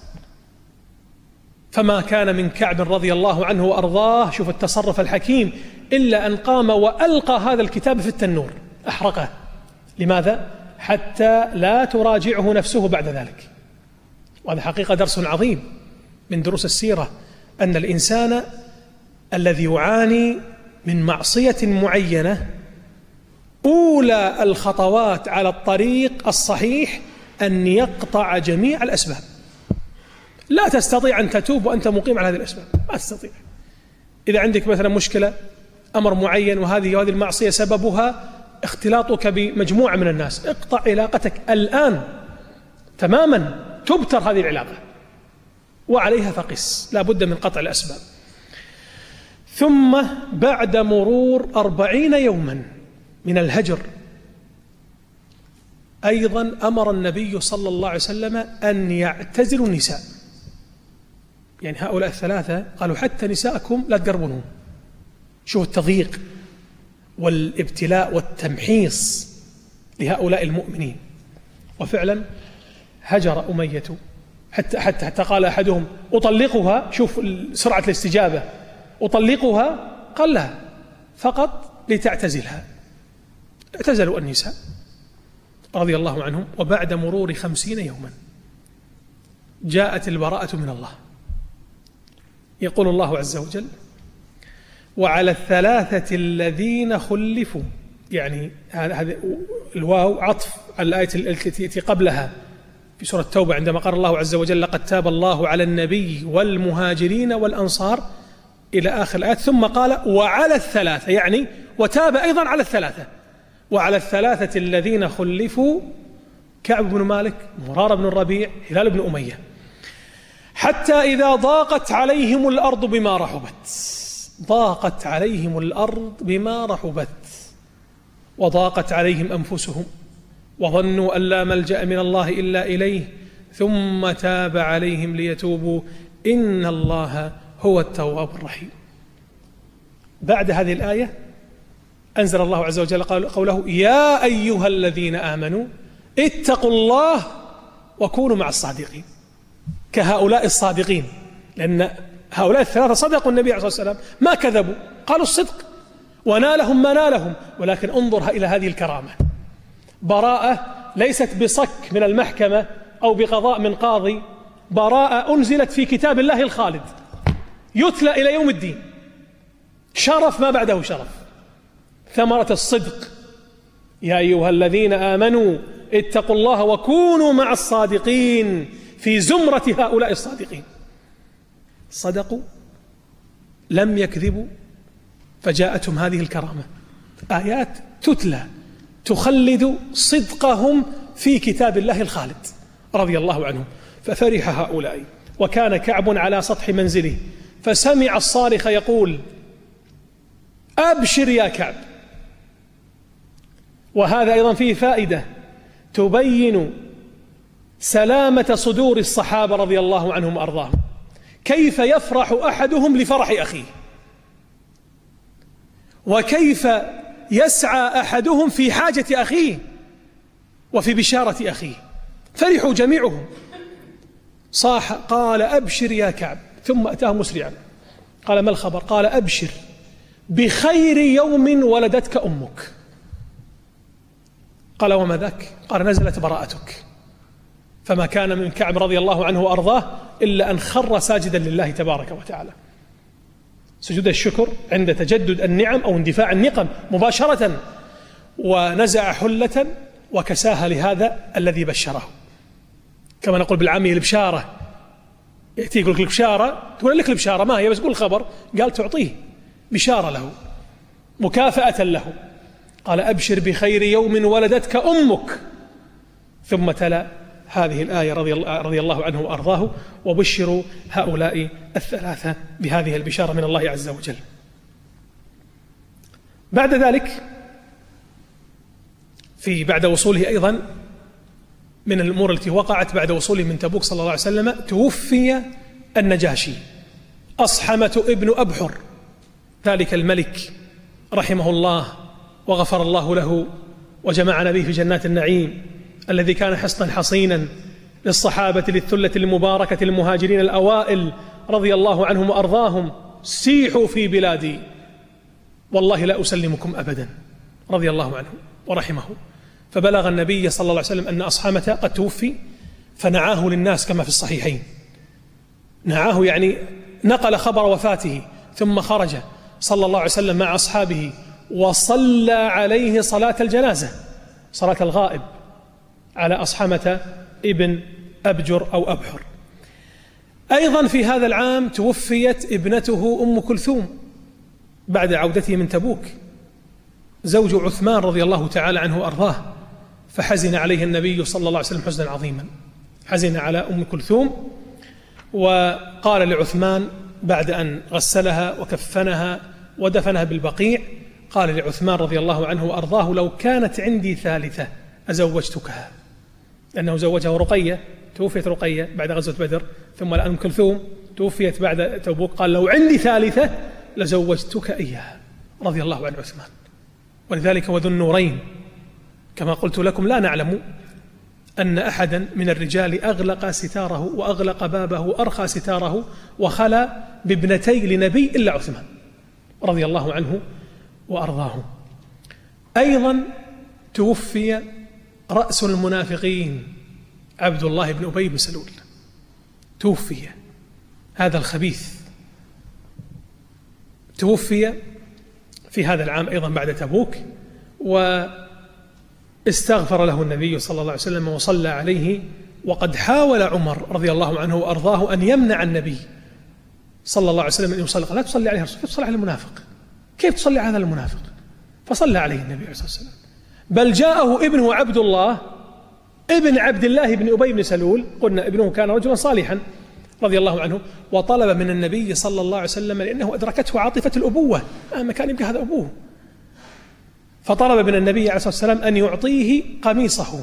فما كان من كعب رضي الله عنه وأرضاه، شوف التصرف الحكيم، إلا أن قام وألقى هذا الكتاب في التنور، أحرقه. لماذا؟ حتى لا تراجعه نفسه بعد ذلك. وهذا حقيقة درس عظيم من دروس السيرة، أن الإنسان الذي يعاني من معصية معينة، أولى الخطوات على الطريق الصحيح أن يقطع جميع الأسباب. لا تستطيع أن تتوب وأنت مقيم على هذه الأسباب، ما تستطيع. إذا عندك مثلا مشكلة، أمر معين، وهذه وهذه المعصية سببها اختلاطك بمجموعة من الناس، اقطع علاقتك الآن تماما، تبتر هذه العلاقة وعليها فقس، لا بد من قطع الأسباب. ثم بعد مرور أربعين يوما من الهجر، أيضا أمر النبي صلى الله عليه وسلم أن يعتزلوا النساء. يعني هؤلاء الثلاثة قالوا: حتى نساءكم لا تقربونهم. شوف التضييق والابتلاء والتمحيص لهؤلاء المؤمنين. وفعلا هجر أمية، حتى, حتى, حتى قال أحدهم: أطلقها. شوف سرعة الاستجابة، أطلقها؟ قال: لا، فقط لتعتزلها. اعتزلوا النساء رضي الله عنهم. وبعد مرور خمسين يوما جاءت البراءة من الله. يقول الله عز وجل: وعلى الثلاثة الذين خلفوا. يعني هذا الواو عطف على الآية التي قبلها في سورة التوبة، عندما قال الله عز وجل: لقد تاب الله على النبي والمهاجرين والأنصار إلى آخر الآية. ثم قال: وعلى الثلاثة، يعني وتاب أيضا على الثلاثة. وعلى الثلاثة الذين خلفوا: كعب بن مالك، مرارة بن الربيع، هلال بن أمية، حتى إذا ضاقت عليهم الأرض بما رحبت. ضاقت عليهم الأرض بما رحبت، وضاقت عليهم أنفسهم، وظنوا أن لا ملجأ من الله إلا إليه، ثم تاب عليهم ليتوبوا، إن الله هو التواب الرحيم. بعد هذه الآية أنزل الله عز وجل قوله يا أيها الذين آمنوا اتقوا الله وكونوا مع الصادقين، كهؤلاء الصادقين، لأن هؤلاء الثلاثة صدقوا النبي عليه الصلاة والسلام، ما كذبوا، قالوا الصدق ونالهم ما نالهم. ولكن انظر إلى هذه الكرامة، براءة ليست بصك من المحكمة أو بقضاء من قاضي، براءة أنزلت في كتاب الله الخالد يتلى إلى يوم الدين، شرف ما بعده شرف، ثمرة الصدق. يا أيها الذين آمنوا اتقوا الله وكونوا مع الصادقين، في زمرة هؤلاء الصادقين، صدقوا لم يكذبوا فجاءتهم هذه الكرامة، آيات تتلى تخلد صدقهم في كتاب الله الخالد رضي الله عنهم. ففرح هؤلاء، وكان كعب على سطح منزله فسمع الصارخ يقول أبشر يا كعب. وهذا أيضا فيه فائدة تبين سلامة صدور الصحابة رضي الله عنهم وأرضاهم، كيف يفرح أحدهم لفرح أخيه، وكيف يسعى أحدهم في حاجة أخيه وفي بشارة أخيه. فرحوا جميعهم، صاح قال أبشر يا كعب، ثم أتاه مسرعا قال ما الخبر؟ قال أبشر بخير يوم ولدتك أمك. قال وما ذاك؟ قال نزلت براءتك. فما كان من كعب رضي الله عنه وأرضاه إلا أن خر ساجدا لله تبارك وتعالى، سجود الشكر عند تجدد النعم أو اندفاع النقم مباشرة، ونزع حلة وكساها لهذا الذي بشره، كما نقول بالعامية البشارة، يأتي يقول لك البشارة، تقول لك البشارة ما هي، بس قول الخبر، قال تعطيه بشارة له مكافأة له. قال أبشر بخير يوم ولدتك أمك، ثم تلا هذه الآية رضي الله عنه وأرضاه وبشروا هؤلاء الثلاثة بهذه البشارة من الله عز وجل. بعد ذلك في بعد وصوله أيضا من الأمور التي وقعت بعد وصوله من تبوك صلى الله عليه وسلم، توفي النجاشي أصحمة ابن أبحر، ذلك الملك رحمه الله وغفر الله له وجمعنا به في جنات النعيم، الذي كان حصنا حصينا للصحابة للثلة المباركة المهاجرين الأوائل رضي الله عنهم وأرضاهم. سيحوا في بلادي والله لا أسلمكم أبدا، رضي الله عنه ورحمه. فبلغ النبي صلى الله عليه وسلم أن أصحمة قد توفي، فنعاه للناس كما في الصحيحين، نعاه يعني نقل خبر وفاته، ثم خرج صلى الله عليه وسلم مع أصحابه وصلى عليه صلاة الجنازة، صلاة الغائب، على أصحمة ابن أبجر أو أبحر. أيضا في هذا العام توفيت ابنته أم كلثوم بعد عودته من تبوك، زوج عثمان رضي الله تعالى عنه وأرضاه، فحزن عليه النبي صلى الله عليه وسلم حزنا عظيما، حزن على أم كلثوم، وقال لعثمان بعد أن غسلها وكفنها ودفنها بالبقيع، قال لعثمان رضي الله عنه وأرضاه لو كانت عندي ثالثة أزوجتكها، لأنه زوجها رقية، توفيت رقية بعد غزوة بدر، ثم الآن أم كلثوم توفيت بعد تبوك، قال لو عندي ثالثة لزوجتك إياها، رضي الله عن عثمان. ولذلك وذو النورين كما قلت لكم لا نعلم أن أحدا من الرجال أغلق ستاره وأغلق بابه وأرخى ستاره وخلى بابنتي لنبي إلا عثمان رضي الله عنه وأرضاه. أيضا توفي رأس المنافقين عبد الله بن أبي بن سلول، توفي هذا الخبيث، توفي في هذا العام أيضا بعد تبوك، واستغفر له النبي صلى الله عليه وسلم وصلى عليه. وقد حاول عمر رضي الله عنه وأرضاه أن يمنع النبي صلى الله عليه وسلم أن يصلي، لا تصلي عليه، كيف تصلي على المنافق، كيف تصلي على هذا المنافق؟ فصلى عليه النبي عليه الصلاة والسلام، بل جاءه ابنه عبد الله ابن عبد الله بن أبي بن سلول، قلنا ابنه كان رجلا صالحا رضي الله عنه، وطلب من النبي صلى الله عليه وسلم لأنه أدركته عاطفة الأبوة، ما كان يبقى هذا أبوه، فطلب من النبي عليه الصلاة والسلام أن يعطيه قميصه.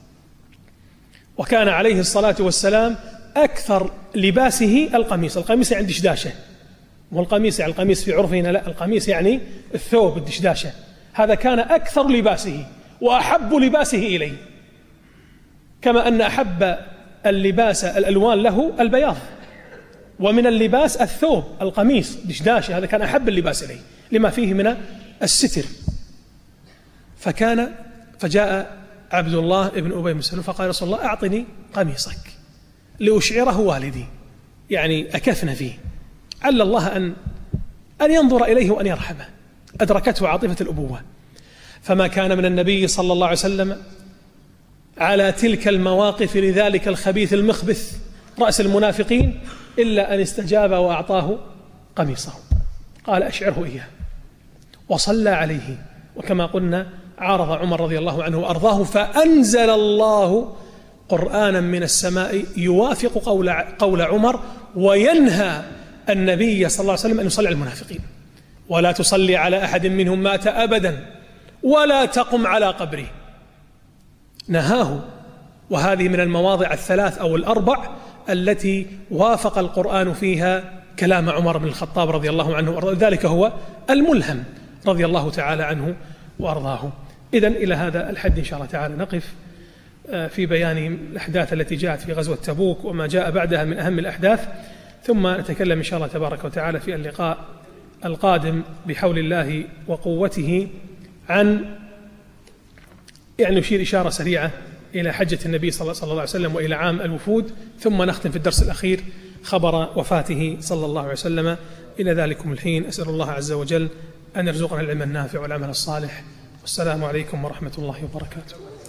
وكان عليه الصلاة والسلام أكثر لباسه القميص، القميص يعني دشداشة، والقميص يعني القميص في عرفنا لا، القميص يعني الثوب الدشداشة، هذا كان أكثر لباسه وأحب لباسه إليه، كما أن أحب اللباس الألوان له البياض، ومن اللباس الثوب القميص دشداشة، هذا كان أحب اللباس إليه لما فيه من الستر. فكان فجاء عبد الله بن أبي بن سلول فقال: رسول الله أعطني قميصك لأشعره والدي، يعني أكفن فيه، عل الله أن أن ينظر إليه وأن يرحمه. أدركته عاطفة الأبوة. فما كان من النبي صلى الله عليه وسلم على تلك المواقف لذلك الخبيث المخبث رأس المنافقين إلا أن استجاب وأعطاه قميصه، قال: أشعره إياه، وصلى عليه. وكما قلنا عارض عمر رضي الله عنه وأرضاه، فأنزل الله قرآنا من السماء يوافق قول, قول عمر وينهى النبي صلى الله عليه وسلم أن يصلي على المنافقين: ولا تصلي على أحد منهم مات أبدا ولا تقم على قبره. نهاه. وهذه من المواضع الثلاث أو الأربع التي وافق القرآن فيها كلام عمر بن الخطاب رضي الله عنه وأرضاه، ذلك هو الملهم رضي الله تعالى عنه وأرضاه. إذن إلى هذا الحد إن شاء الله تعالى نقف في بيان الأحداث التي جاءت في غزوة تبوك وما جاء بعدها من أهم الأحداث، ثم نتكلم إن شاء الله تبارك وتعالى في اللقاء القادم بحول الله وقوته عن يعني نشير إشارة سريعة إلى حجة النبي صلى الله عليه وسلم وإلى عام الوفود، ثم نختم في الدرس الأخير خبر وفاته صلى الله عليه وسلم. إلى ذلكم الحين أسأل الله عز وجل أن يرزقنا العلم النافع والعمل الصالح، والسلام عليكم ورحمة الله وبركاته.